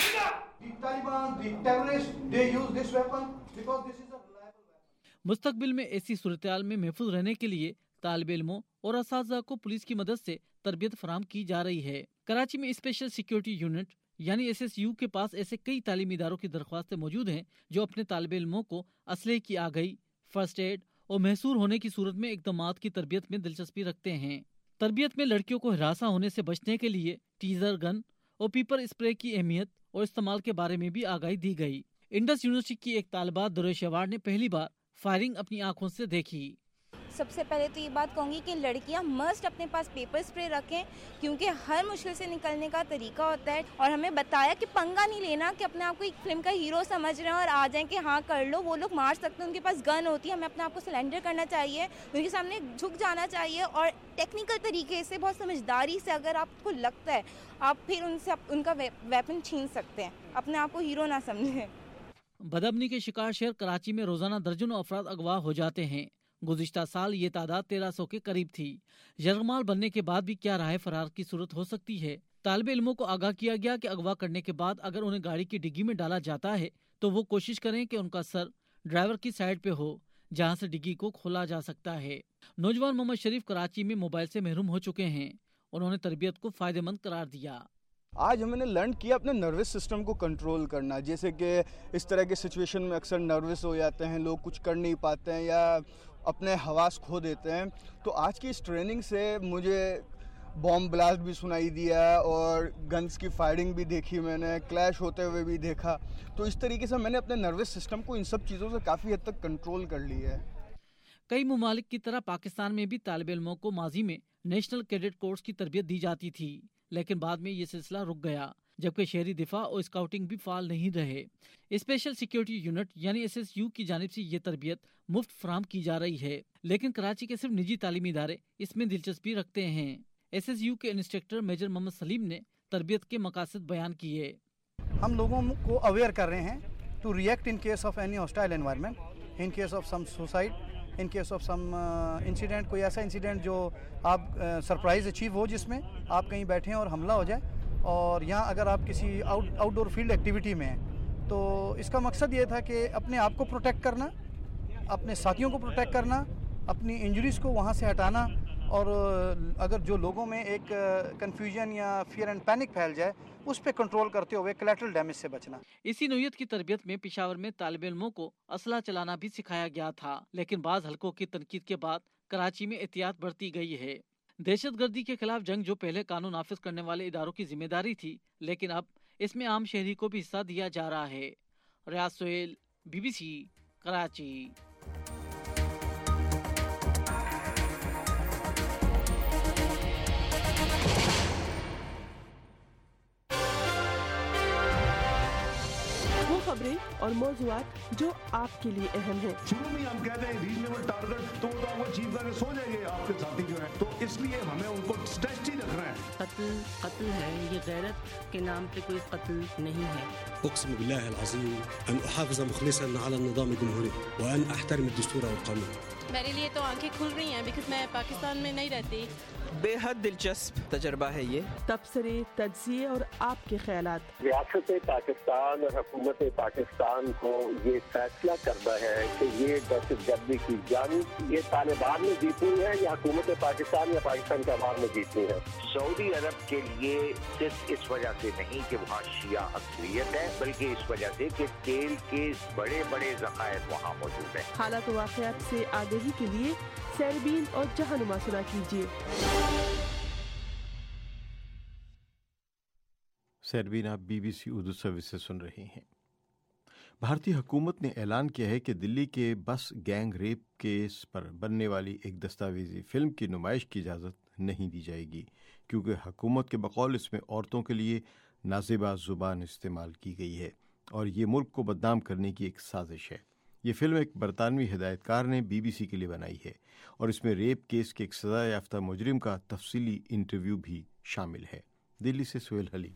S7: مستقبل میں ایسی صورتحال میں محفوظ رہنے کے لیے طالب علموں اور اساتذہ کو پولیس کی مدد سے تربیت فراہم کی جا رہی ہے۔ کراچی میں اسپیشل سیکیورٹی یونٹ یعنی ایس ایس یو کے پاس ایسے کئی تعلیمی اداروں کی درخواستیں موجود ہیں جو اپنے طالب علموں کو اسلحے کی آگئی، فرسٹ ایڈ اور محصور ہونے کی صورت میں اقدامات کی تربیت میں دلچسپی رکھتے ہیں۔ تربیت میں لڑکیوں کو ہراساں ہونے سے بچنے کے لیے ٹیزر گن اور پیپر اسپرے کی اہمیت اور استعمال کے بارے میں بھی آگاہی دی گئی۔ انڈس یونیورسٹی کی ایک طالبہ درویش ایوارڈ نے پہلی بار فائرنگ اپنی آنکھوں سے دیکھی۔
S10: سب سے پہلے تو یہ بات کہوں گی کہ لڑکیاں مسٹ اپنے پاس پیپر اسپرے رکھیں، کیونکہ ہر مشکل سے نکلنے کا طریقہ ہوتا ہے، اور ہمیں بتایا کہ پنگا نہیں لینا کہ اپنے آپ کو ایک فلم کا ہیرو سمجھ رہے ہیں اور آ جائیں کہ ہاں کر لو۔ وہ لوگ مار سکتے ہیں، ان کے پاس گن ہوتی ہے، ہمیں اپنے آپ کو سلینڈر کرنا چاہیے، ان کے سامنے جھک جانا چاہیے، اور ٹیکنیکل طریقے سے بہت سمجھداری سے اگر آپ کو لگتا ہے آپ پھر ان سے ان کا ویپن چھین سکتے ہیں، اپنے آپ کو ہیرو نہ سمجھیں۔
S7: بدامنی کے شکار شہر کراچی میں روزانہ درجنوں افراد اغوا ہو جاتے ہیں۔ گزشتہ سال یہ تعداد تیرہ سو کے قریب تھی۔ یرغمال بننے کے بعد بھی کیا راہ فرار کی صورت ہو سکتی ہے؟ طالب علموں کو آگاہ کیا گیا کہ اغوا کرنے کے بعد اگر انہیں گاڑی کی ڈگی میں ڈالا جاتا ہے تو وہ کوشش کریں کہ ان کا سر ڈرائیور کی سائیڈ پہ ہو جہاں سے ڈگی کو کھولا جا سکتا ہے۔ نوجوان محمد شریف کراچی میں موبائل سے محروم ہو چکے ہیں، انہوں نے تربیت کو فائدہ مند قرار دیا۔
S11: آج ہم نے لرن کیا اپنے نروس سسٹم کو کنٹرول کرنا، جیسے کہ اس طرح کے سچویشن میں اکثر نروس ہو جاتے ہیں لوگ، کچھ کر نہیں پاتے ہیں یا اپنے حواس کھو دیتے ہیں۔ تو آج کی اس ٹریننگ سے مجھے बॉम्ब ब्लास्ट भी सुनाई दिया और गन्स की फायरिंग भी देखी मैंने, क्लैश होते हुए भी देखा। तो इस तरीके से मैंने अपने नर्वस सिस्टम को इन सब चीज़ों से काफ़ी हद तक कंट्रोल कर लिया है।
S7: कई ममालिक की तरह पाकिस्तान में भी तालिब इल्मों को माजी में नेशनल कैडेट कोर्स की तरबियत दी जाती थी, लेकिन बाद में ये सिलसिला रुक गया, जबकि शहरी दिफा और स्काउटिंग भी फाल नहीं रहे। स्पेशल सिक्योरिटी यूनिट यानी एस एस यू की जानिब से ये तरबियत मुफ्त फराहम की जा रही है, लेकिन कराची के सिर्फ निजी तालीमी इदारे इसमें दिलचस्पी रखते हैं। एस एस यू के इंस्ट्रक्टर मेजर मोहम्मद सलीम ने तरबियत के मकासद बयान किए।
S2: हम लोगों को अवेयर कर रहे हैं to react in case of any hostile environment, in case of some suicide, in case of some incident, कोई ऐसा इंसिडेंट जो आप सरप्राइज uh, अचीव हो, जिसमें आप कहीं बैठे हैं और हमला हो जाए, और यहाँ अगर आप किसी आउट आउटडोर फील्ड एक्टिविटी में हैं, तो इसका मकसद ये था कि अपने आप को प्रोटेक्ट करना, अपने साथियों को प्रोटेक्ट करना, अपनी इंजरीज़ को वहाँ से हटाना, और अगर जो लोगों में एक कंफ्यूजन या फियर एंड पैनिक फैल जाए, उस पे कंट्रोल करते हुए कोलैटरल डैमेज से बचना।
S7: इसी नौयत की तरबियत में पेशावर में तालिब इल्मों को असला चलाना भी सिखाया गया था, लेकिन बाज़ हलकों की तनकीद के बाद कराची में एहतियात बरती गई है। दहशतगर्दी के खिलाफ जंग जो पहले कानून नाफिज करने वाले इदारों की जिम्मेदारी थी, लेकिन अब इसमें आम शहरी को भी हिस्सा दिया जा रहा है। Riaz Sohail, B B C, Karachi.
S12: खबरें और मौज़ूआत जो आपके लिए अहम है।
S15: शुरू में हम कहते हैं रीजनेबल टारगेट, तो वो तो आपको अचीव करके सो जाएंगे आपके साथी जो है, तो इसलिए हमें उनको टेस्ट ही रखना है।
S16: कत्ल कत्ल है, ये गैरत के नाम पे कोई कत्ल नहीं है।
S17: أقسم بالله العظيم أن أحافظ مخلصا على النظام الجمهوري وأن أحترم الدستور والقانون।
S18: मेरे लिए तो आंखें खुल रही हैं, बिकॉज़ मैं पाकिस्तान में नहीं रहती।
S19: बेहद दिलचस्प तजर्बा है ये।
S12: तबसरे, तज्जिए और आपके ख्यालात।
S20: रियासत पाकिस्तान और हुकूमत पाकिस्तान को ये फैसला करना है कि ये दहशतगर्दी की जंग ये तालिबान ने जीतनी है या हुकूमत पाकिस्तान या पाकिस्तान के अवाम ने जीतनी है।
S21: सऊदी अरब के लिए सिर्फ इस वजह से नहीं कि वहाँ शिया अक्सरियत है, बल्कि इस वजह से कि तेल के बड़े बड़े ज़खायर वहाँ मौजूद हैं।
S12: हालात वाक़यात से आगाही के लिए सैरबीन और जहानुमा सुना कीजिए।
S1: सैरबीन आप B B C Urdu service से सुन रहे हैं। भारतीय हुकूमत ने ऐलान किया है कि दिल्ली के बस गैंग रेप केस पर बनने वाली एक दस्तावेजी फिल्म की नुमाइश की इजाज़त नहीं दी जाएगी, क्योंकि हुकूमत के बकौल इसमें औरतों के लिए नाज़िबा ज़ुबान इस्तेमाल की गई है और ये मुल्क को बदनाम करने की एक साजिश है। ये फिल्म एक बरतानवी हिदायतकार ने बी बी सी के लिए बनाई है और इसमें रेप केस के एक सज़ा याफ्ता मुजरिम का तफसीली इंटरव्यू भी शामिल है। दिल्ली से सुहेल हली।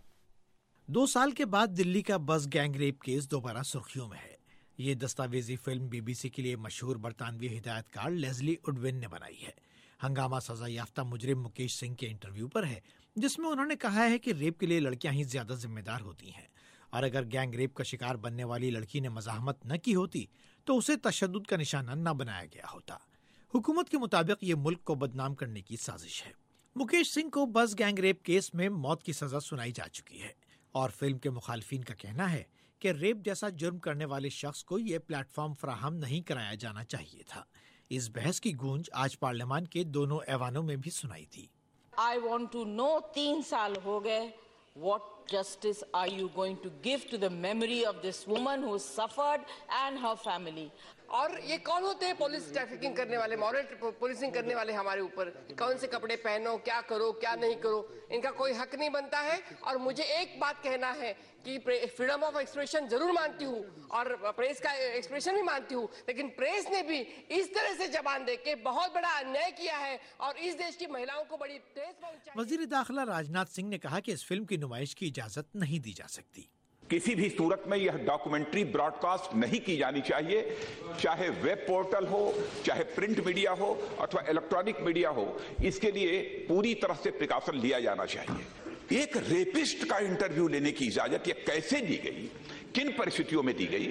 S13: दो साल के बाद दिल्ली का बस गैंग रेप केस दोबारा सुर्खियों में है। ये दस्तावेजी फिल्म बीबीसी के लिए मशहूर बरतानवी हिदायतकार लेस्ली उडविन ने बनाई है। हंगामा सजा याफ्ता मुजरिम मुकेश सिंह के इंटरव्यू पर है, जिसमें उन्होंने कहा है कि रेप के लिए लड़कियां ही ज्यादा जिम्मेदार होती हैं और अगर गैंग रेप का शिकार बनने वाली लड़की ने मज़ाहमत न की होती तो उसे तशद्दुद का निशाना न बनाया गया होता। हुकूमत के मुताबिक ये मुल्क को बदनाम करने की साजिश है। मुकेश सिंह को बस गैंग रेप केस में मौत की सजा सुनाई जा चुकी है और फिल्म के मुखालिफिन का कहना है कि रेप जैसा जुर्म करने वाले शख्स को ये प्लेटफॉर्म फराहम नहीं कराया जाना चाहिए था। इस बहस की गूंज आज पार्लियामान के दोनों ऐवानों में भी सुनाई थी।
S24: आई वॉन्ट टू नो, तीन साल हो गए, what justice are you going to give to the memory of this woman who suffered and her family?
S25: और ये कौन होते हैं पुलिस ट्रैफिकिंग करने वाले, मॉरल पुलिसिंग करने वाले हमारे ऊपर? कौन से कपड़े पहनो, क्या करो, क्या नहीं करो, इनका कोई हक नहीं बनता है। और मुझे एक बात कहना है कि फ्रीडम ऑफ एक्सप्रेशन जरूर मानती हूँ और प्रेस का एक्सप्रेशन भी मानती हूँ, लेकिन प्रेस ने भी इस तरह से जबान दे के बहुत बड़ा अन्याय किया है और इस देश की महिलाओं को बड़ी ठेस पहुंचाई।
S13: वजीर दाखिला राजनाथ सिंह ने कहा कि इस फिल्म की नुमाइश की इजाजत नहीं दी जा सकती।
S26: किसी भी सूरत में यह डॉक्यूमेंट्री ब्रॉडकास्ट नहीं की जानी चाहिए, चाहे वेब पोर्टल हो, चाहे प्रिंट मीडिया हो अथवा इलेक्ट्रॉनिक मीडिया हो। इसके लिए पूरी तरह से प्रिकॉशन लिया जाना चाहिए। एक रेपिस्ट का इंटरव्यू लेने की इजाजत ये कैसे दी गई, किन परिस्थितियों में दी गई,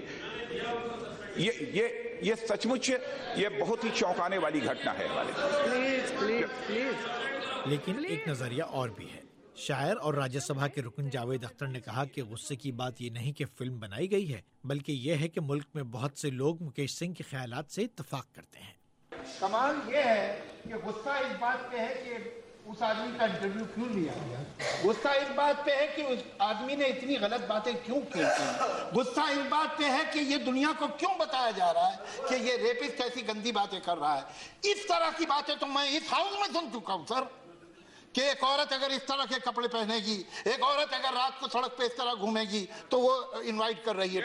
S26: ये ये ये सचमुच ये बहुत ही चौंकाने वाली घटना है हमारे।
S13: प्लीज प्लीज प्लीज लेकिन एक नजरिया और भी है। शायर और राज्यसभा के रुकन जावेद अख्तर ने कहा कि गुस्से की बात ये नहीं कि फिल्म बनाई गई है, बल्कि यह है कि मुल्क में बहुत से लोग मुकेश सिंह के ख्यालात से इत्तेफाक करते हैं।
S2: कमाल ये है कि गुस्सा इस बात पे है कि
S3: उस आदमी का इंटरव्यू क्यों लिया गया? गुस्सा इस बात पे है कि उस आदमी ने इतनी गलत बातें क्यों की थी। गुस्सा इस बात पे है कि ये दुनिया को क्यों बताया जा रहा है कि ये रेपिस्ट ऐसी गंदी बातें कर रहा है। इस तरह की बातें तो मैं इस हाउस में सुन चुका हूँ सर, कि एक औरत अगर इस तरह के कपड़े पहनेगी, एक औरत अगर रात को सड़क पे इस तरह घूमेगी तो वो इनवाइट कर रही है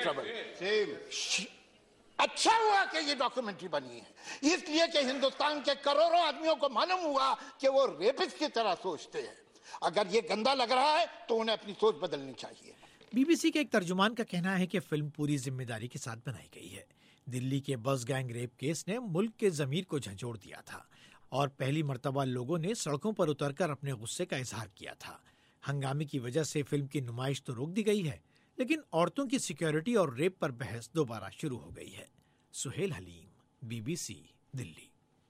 S3: ट्रबल। अच्छा हुआ कि ये डॉक्यूमेंट्री बनी है, इसलिए कि हिंदुस्तान के करोड़ों आदमियों को मालूम हुआ कि वो रेपिस्ट की तरह सोचते हैं। अगर ये गंदा लग रहा है तो उन्हें अपनी सोच बदलनी चाहिए।
S13: बीबीसी के एक तर्जुमान का कहना है कि फिल्म पूरी जिम्मेदारी के साथ बनाई गई है। दिल्ली के बस गैंग रेप केस ने मुल्क के जमीर को झंझोड़ दिया था और पहली मर्तबा लोगों ने सड़कों पर उतरकर अपने गुस्से का इजहार किया था। हंगामे की वजह से फिल्म की नुमाइश तो रोक दी गई है, लेकिन औरतों की सिक्योरिटी और रेप पर बहस दोबारा शुरू हो गई है। सुहेल हलीम, बीबीसी, दिल्ली।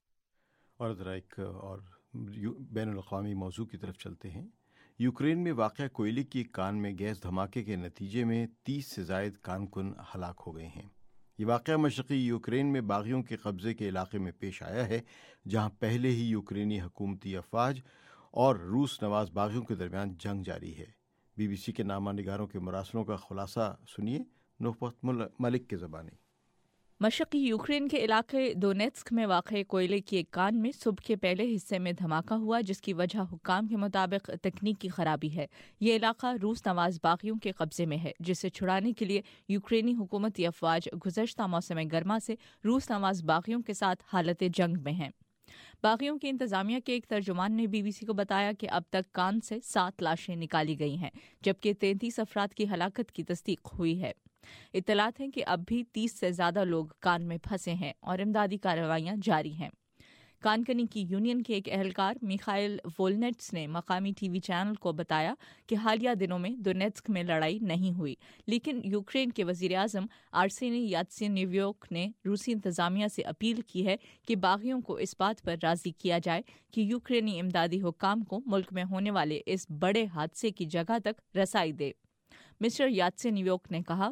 S1: और जरा एक और बैनुल-अक़वामी मौजू की तरफ चलते हैं। यूक्रेन में वाक़या कोयले की कान में गैस धमाके के नतीजे में तीस से ज़ायद कारकुन हलाक हो गए हैं। ये वाक़या मशरक़ी यूक्रेन में बागियों के कब्ज़े के इलाके में पेश आया है, जहाँ पहले ही यूक्रेनी हुकूमती अफवाज और रूस नवाज बागियों के दरमियान जंग जारी है। बीबीसी के नामा निगारों के मरासलों का खुलासा सुनिए नुफ़त मलिक के ज़बानी।
S4: मशरक़ी यूक्रेन के इलाके दोनेत्स्क में वाक़े कोयले की एक कान में सुबह के पहले हिस्से में धमाका हुआ, जिसकी वजह हुक्काम के मुताबिक तकनीकी खराबी है। ये इलाका रूस नवाज बागियों के कब्जे में है, जिसे छुड़ाने के लिए यूक्रेनी हुकूमती अफवाज गुज़श्ता मौसम गर्मा से रूस नवाज बागियों के साथ हालत जंग में हैं। बागियों की इंतजामिया के एक तर्जुमान ने बीबीसी को बताया कि अब तक कान से सात लाशें निकाली गई हैं, जबकि तैंतीस अफराद की हलाकत की तस्दीक हुई है। इत्तलात हैं कि अब भी तीस से ज्यादा लोग कान में फंसे हैं और इमदादी कार्रवाइयां जारी हैं। कानकनी की यूनियन के एक एहलकार मिखाइल वोलनेट्स ने मकामी टीवी चैनल को बताया कि हालिया दिनों में दोनेत्स्क में लड़ाई नहीं हुई, लेकिन यूक्रेन के वजीर आजम आर्सेनी यात्सेन्युक ने रूसी इंतजामिया से अपील की है कि बागियों को इस बात पर राजी किया जाए कि यूक्रेनी इमदादी हुक्काम को मुल्क में होने वाले इस बड़े हादसे की जगह तक रसाई दे। मिस्टर यात्सेन्युक ने कहा,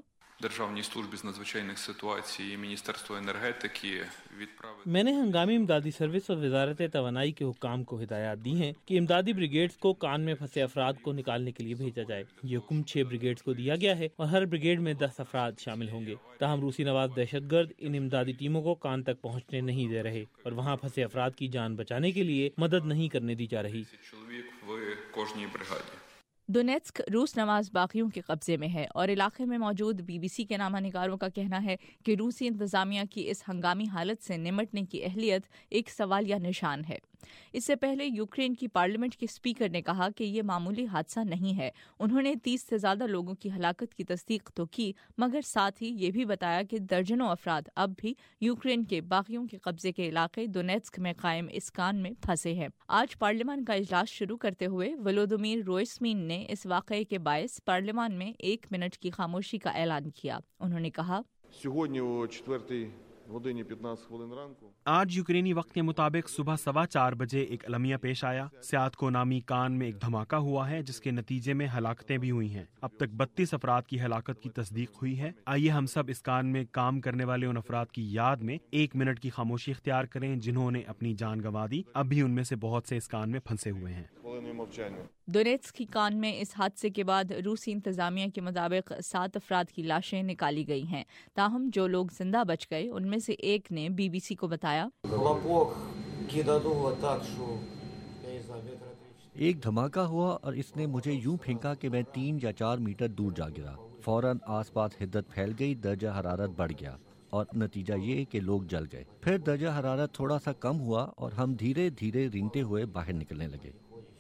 S8: मैंने हंगामी इमदादी सर्विस और वजारत तवानाई के हुक्काम को हिदायत दी हैं कि इमदादी ब्रिगेड्स को कान में फंसे अफराद को निकालने के लिए भेजा जाए। ये हुक्म छह ब्रिगेड्स को दिया गया है और हर ब्रिगेड में दस अफराद शामिल होंगे। ताहम रूसी नवाज दहशतगर्द इन इमदादी टीमों को कान तक पहुँचने नहीं दे रहे और वहाँ फंसे अफराद की जान बचाने के लिए मदद नहीं करने दी जा रही।
S4: दोनेत्स्क रूस नवाज बागियों के कब्जे में है और इलाके में मौजूद बीबीसी के नामा निगारों का कहना है कि रूसी इंतजामिया की इस हंगामी हालत से निमटने की अहलियत एक सवालिया निशान है। इससे पहले यूक्रेन की पार्लियामेंट के स्पीकर ने कहा कि ये मामूली हादसा नहीं है। उन्होंने तीस से ज्यादा लोगों की हलाकत की तस्दीक तो की, मगर साथ ही ये भी बताया कि दर्जनों अफराद अब भी यूक्रेन के बागियों के कब्जे के इलाके दोनेत्स्क में कायम इस कान में फंसे हैं। आज पार्लियामान का इजलास शुरू करते हुए वोलोदिमीर रोइस्मीन ने इस वाकये के बायस पार्लियामान में एक मिनट की खामोशी का ऐलान किया। उन्होंने कहा,
S9: आज यूक्रेनी वक्त के मुताबिक सुबह सवा चार बजे एक अलमिया पेश आया। सियात को नामी कान में एक धमाका हुआ है, जिसके नतीजे में हलाकतें भी हुई हैं। अब तक बत्तीस अफराद की हलाकत की तस्दीक हुई है। आइए हम सब इस कान में काम करने वाले उन अफराद की याद में एक मिनट की खामोशी इख्तियार करें जिन्होंने अपनी जान गंवा दी। अब भी उनमें से बहुत से इस कान में फंसे हुए हैं।
S4: दोनेत्स्क की कान में इस हादसे के बाद रूसी इंतजामिया के मुताबिक सात अफराद की लाशें निकाली गई हैं। ताहम जो लोग जिंदा बच गए उनमें से एक ने बीबीसी को बताया,
S14: एक धमाका हुआ और इसने मुझे यूं फेंका कि मैं तीन या चार मीटर दूर जा गिरा। फौरन आसपास हिद्दत फैल गई, दर्जा हरारत बढ़ गया और नतीजा ये कि लोग जल गए। फिर दर्जा हरारत थोड़ा सा कम हुआ और हम धीरे धीरे रेंगते हुए बाहर निकलने लगे।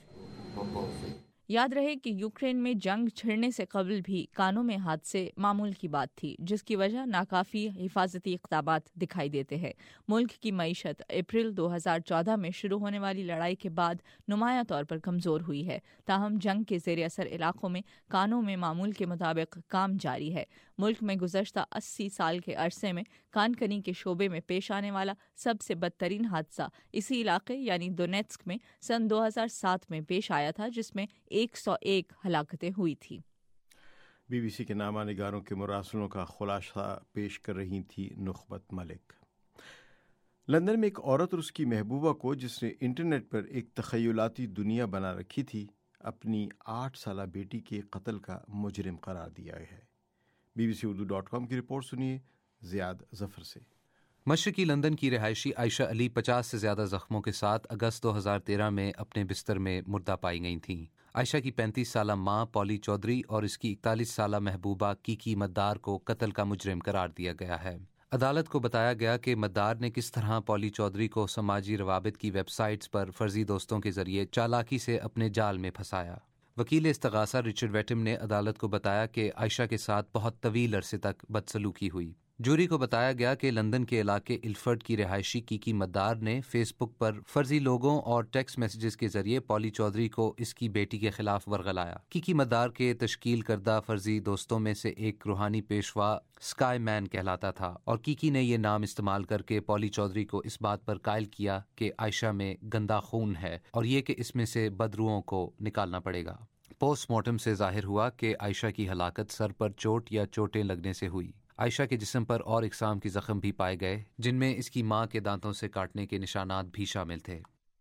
S4: याद रहे कि यूक्रेन में जंग छिड़ने से कबल भी कानों में हादसे मामूल की बात थी, जिसकी वजह नाकाफी हिफाजती इक़दामात दिखाई देते हैं। मुल्क की मईशत अप्रैल दो हज़ार चौदह में शुरू होने वाली लड़ाई के बाद नुमाया तौर पर कमज़ोर हुई है। ताहम जंग के ज़ेर असर इलाकों में कानों में मामूल के मुताबिक काम जारी है। मुल्क में गुज़श्ता अस्सी साल के अरसे में कानकनी के शोबे में पेश आने वाला सबसे बदतरीन हादसा इसी इलाके यानी दोनेत्स्क में सन दो हज़ार सात में पेश आया था, जिसमें एक सौ एक हलाकतें हुई थी।
S1: बीबीसी के नामा निगारों के मुरासलों का खुलासा पेश कर रही थी नुख़बत मलिक। لندن میں ایک عورت اور اس کی محبوبہ کو، جس نے انٹرنیٹ پر ایک تخیلاتی دنیا بنا رکھی تھی، اپنی آٹھ سالہ بیٹی کے قتل کا مجرم قرار دیا ہے۔ B B C Urdu dot com کی رپورٹ سنیے زیاد ظفر سے۔
S5: مشرقی لندن کی رہائشی عائشہ علی پچاس سے زیادہ زخموں کے ساتھ اگست دو ہزار تیرہ میں اپنے بستر میں مردہ پائی گئی تھیں۔ عائشہ کی پینتیس سالہ ماں پولی چودھری اور اس کی اکتالیس سالہ محبوبہ کیکی مدار کو قتل کا مجرم قرار دیا گیا ہے۔ عدالت کو بتایا گیا کہ مدار نے کس طرح پولی چودھری کو سماجی روابط کی ویب سائٹس پر فرضی دوستوں کے ذریعے چالاکی سے اپنے جال میں پھنسایا۔ وکیل استغاثہ رچرڈ ویٹم نے عدالت کو بتایا کہ عائشہ کے ساتھ بہت طویل عرصے تک بدسلوکی ہوئی۔ جوری کو بتایا گیا کہ لندن کے علاقے الفرڈ کی رہائشی کیکی مدار نے فیس بک پر فرضی لوگوں اور ٹیکسٹ میسیجز کے ذریعے پولی چودھری کو اس کی بیٹی کے خلاف ورغلایا۔ کیکی مدار کے تشکیل کردہ فرضی دوستوں میں سے ایک روحانی پیشوا اسکائی مین کہلاتا تھا، اور کیکی نے یہ نام استعمال کر کے پولی چودھری کو اس بات پر قائل کیا کہ عائشہ میں گندا خون ہے اور یہ کہ اس میں سے بدروؤں کو نکالنا پڑے گا۔ پوسٹ مارٹم سے ظاہر ہوا کہ عائشہ کی ہلاکت سر پر چوٹ یا چوٹیں لگنے سے ہوئی۔ عائشہ کے جسم پر اور اقسام کی زخم بھی پائے گئے، جن میں اس کی ماں کے دانتوں سے کاٹنے کے نشانات بھی شامل تھے۔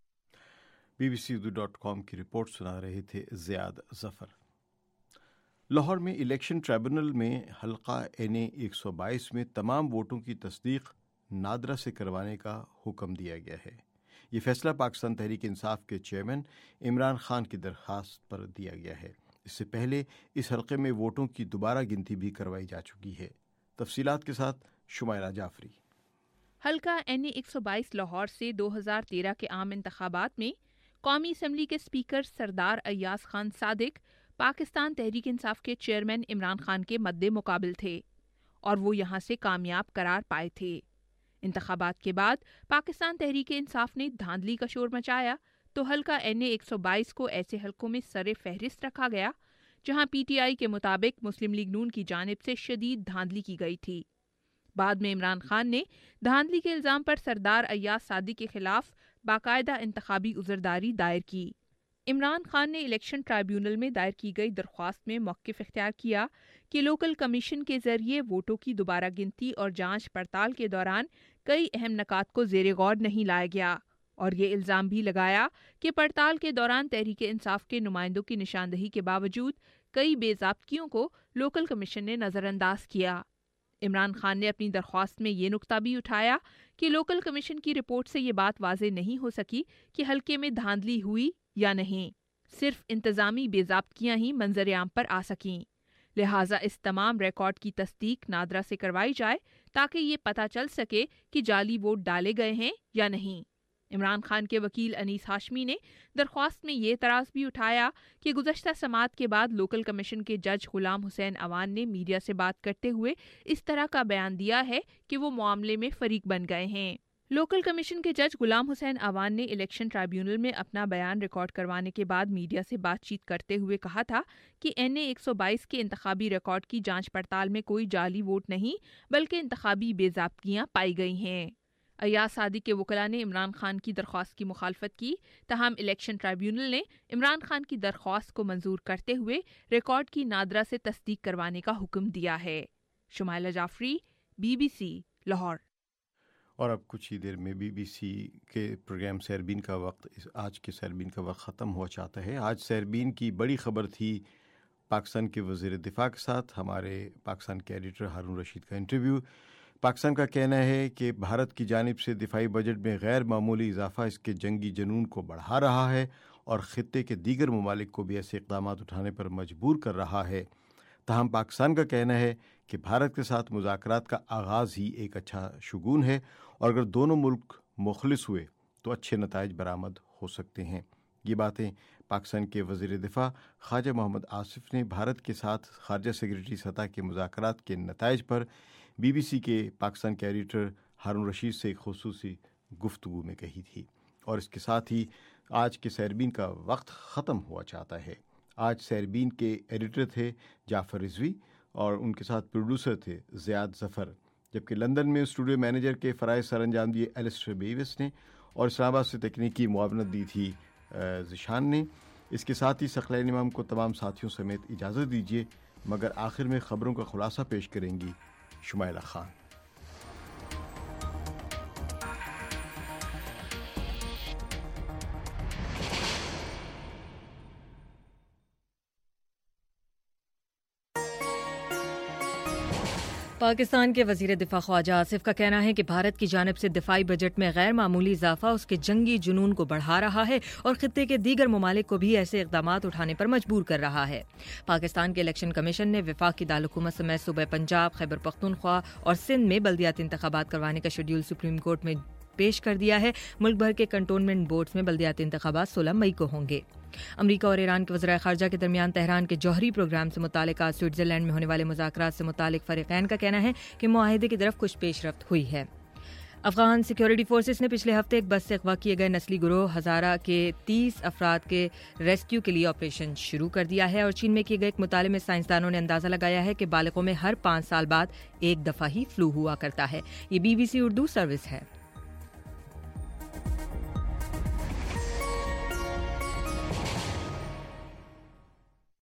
S1: B B C Urdu dot com کی رپورٹ سنا رہے تھے زیاد ظفر۔ لاہور میں الیکشن ٹریبونل میں حلقہ این اے ایک سو بائیس میں تمام ووٹوں کی تصدیق نادرا سے کروانے کا حکم دیا گیا ہے۔ یہ فیصلہ پاکستان تحریک انصاف کے چیئرمین عمران خان کی درخواست پر دیا گیا ہے۔ اس سے پہلے اس حلقے میں ووٹوں کی دوبارہ گنتی بھی کروائی جا چکی ہے۔ تفصیلات کے ساتھ شمائلہ جعفری۔
S6: حلقہ این اے ایک سو بائیس لاہور سے دو ہزار تیرہ کے عام انتخابات میں قومی اسمبلی کے اسپیکر سردار ایاز خان صادق پاکستان تحریک انصاف کے چیئرمین عمران خان کے مد مقابل تھے اور وہ یہاں سے کامیاب قرار پائے تھے۔ انتخابات کے بعد پاکستان تحریک انصاف نے دھاندلی کا شور مچایا تو حلقہ این اے ایک سو بائیس کو ایسے حلقوں میں سر فہرست رکھا گیا جہاں پی ٹی آئی کے مطابق مسلم لیگ نون کی جانب سے شدید دھاندلی کی گئی تھی۔ بعد میں عمران خان نے دھاندلی کے الزام پر سردار ایاز صادق کے خلاف باقاعدہ انتخابی عذرداری دائر کی۔ عمران خان نے الیکشن ٹرائیبیونل میں دائر کی گئی درخواست میں موقف اختیار کیا کہ لوکل کمیشن کے ذریعے ووٹوں کی دوبارہ گنتی اور جانچ پڑتال کے دوران کئی اہم نکات کو زیر غور نہیں لایا گیا، اور یہ الزام بھی لگایا کہ پڑتال کے دوران تحریک انصاف کے نمائندوں کی نشاندہی کے باوجود کئی بے ضابطگیوں کو لوکل کمیشن نے نظر انداز کیا۔ عمران خان نے اپنی درخواست میں یہ نکتہ بھی اٹھایا کہ لوکل کمیشن کی رپورٹ سے یہ بات واضح نہیں ہو سکی کہ حلقے میں دھاندلی ہوئی یا نہیں، صرف انتظامی بے ضابطگیاں ہی منظر عام پر آ سکیں، لہٰذا اس تمام ریکارڈ کی تصدیق نادرا سے کروائی جائے تاکہ یہ پتہ چل سکے کہ جعلی ووٹ ڈالے گئے ہیں یا نہیں۔ عمران خان کے وکیل انیس ہاشمی نے درخواست میں یہ اعتراض بھی اٹھایا کہ گزشتہ سماعت کے بعد لوکل کمیشن کے جج غلام حسین اوان نے میڈیا سے بات کرتے ہوئے اس طرح کا بیان دیا ہے کہ وہ معاملے میں فریق بن گئے ہیں۔ لوکل کمیشن کے جج غلام حسین اوان نے الیکشن ٹرائیبیونل میں اپنا بیان ریکارڈ کروانے کے بعد میڈیا سے بات چیت کرتے ہوئے کہا تھا کہ این اے ایک سو بائیس کے انتخابی ریکارڈ کی جانچ پڑتال میں کوئی جعلی ووٹ نہیں بلکہ انتخابی بے ضابطگیاں پائی گئی ہیں۔ ایاز صادق کے وکلاء نے عمران خان کی درخواست کی مخالفت کی، تاہم الیکشن ٹرائیبیونل نے عمران خان کی درخواست کو منظور کرتے ہوئے ریکارڈ کی نادرا سے تصدیق کروانے کا حکم دیا ہے۔ Shumaila Jafri, B B C, Lahore.
S1: اور اب کچھ ہی دیر میں بی بی سی کے پروگرام سیربین کا وقت، آج کے سیربین کا وقت ختم ہوا چاہتا ہے۔ آج سیربین کی بڑی خبر تھی پاکستان کے وزیر دفاع کے ساتھ ہمارے پاکستان کے ایڈیٹر ہارون رشید کا انٹرویو۔ پاکستان کا کہنا ہے کہ بھارت کی جانب سے دفاعی بجٹ میں غیر معمولی اضافہ اس کے جنگی جنون کو بڑھا رہا ہے اور خطے کے دیگر ممالک کو بھی ایسے اقدامات اٹھانے پر مجبور کر رہا ہے۔ تاہم پاکستان کا کہنا ہے کہ بھارت کے ساتھ مذاکرات کا آغاز ہی ایک اچھا شگون ہے اور اگر دونوں ملک مخلص ہوئے تو اچھے نتائج برآمد ہو سکتے ہیں۔ یہ باتیں پاکستان کے وزیر دفاع خواجہ محمد آصف نے بھارت کے ساتھ خارجہ سیکرٹری سطح کے مذاکرات کے نتائج پر بی بی سی کے پاکستان کے ایڈیٹر ہارون رشید سے ایک خصوصی گفتگو میں کہی تھی۔ اور اس کے ساتھ ہی آج کے سیربین کا وقت ختم ہوا چاہتا ہے۔ آج سیربین کے ایڈیٹر تھے جعفر رضوی اور ان کے ساتھ پروڈیوسر تھے زیاد ظفر، جبکہ لندن میں اسٹوڈیو مینیجر کے فرائض سر انجام دیے ایلسٹر بیوس نے اور اسلام آباد سے تکنیکی معاونت دی تھی ذیشان نے۔ اس کے ساتھ ہی ثقلین امام کو تمام ساتھیوں سمیت اجازت دیجیے، مگر آخر میں خبروں کا خلاصہ پیش کریں گی شمائلہ خان۔
S7: پاکستان کے وزیر دفاع خواجہ آصف کا کہنا ہے کہ بھارت کی جانب سے دفاعی بجٹ میں غیر معمولی اضافہ اس کے جنگی جنون کو بڑھا رہا ہے اور خطے کے دیگر ممالک کو بھی ایسے اقدامات اٹھانے پر مجبور کر رہا ہے۔ پاکستان کے الیکشن کمیشن نے وفاقی دارالحکومت سمیت صوبہ پنجاب، خیبر پختونخوا اور سندھ میں بلدیاتی انتخابات کروانے کا شیڈول سپریم کورٹ میں پیش کر دیا ہے۔ ملک بھر کے کنٹونمنٹ بورڈز میں بلدیاتی انتخابات سولہ مئی کو ہوں گے۔ امریکہ اور ایران کے وزرائے خارجہ کے درمیان تہران کے جوہری پروگرام سے متعلق آج سوئٹزرلینڈ میں ہونے والے مذاکرات سے متعلق فریقین کا کہنا ہے کہ معاہدے کی طرف کچھ پیش رفت ہوئی ہے۔ افغان سیکیورٹی فورسز نے پچھلے ہفتے ایک بس سے اغوا کیے گئے نسلی گروہ ہزارہ کے تیس افراد کے ریسکیو کے لیے آپریشن شروع کر دیا ہے، اور چین میں کیے گئے ایک مطالعے میں سائنسدانوں نے اندازہ لگایا ہے کہ بالغوں میں ہر پانچ سال بعد ایک دفعہ ہی فلو ہوا کرتا ہے۔ یہ B B C Urdu service ہے۔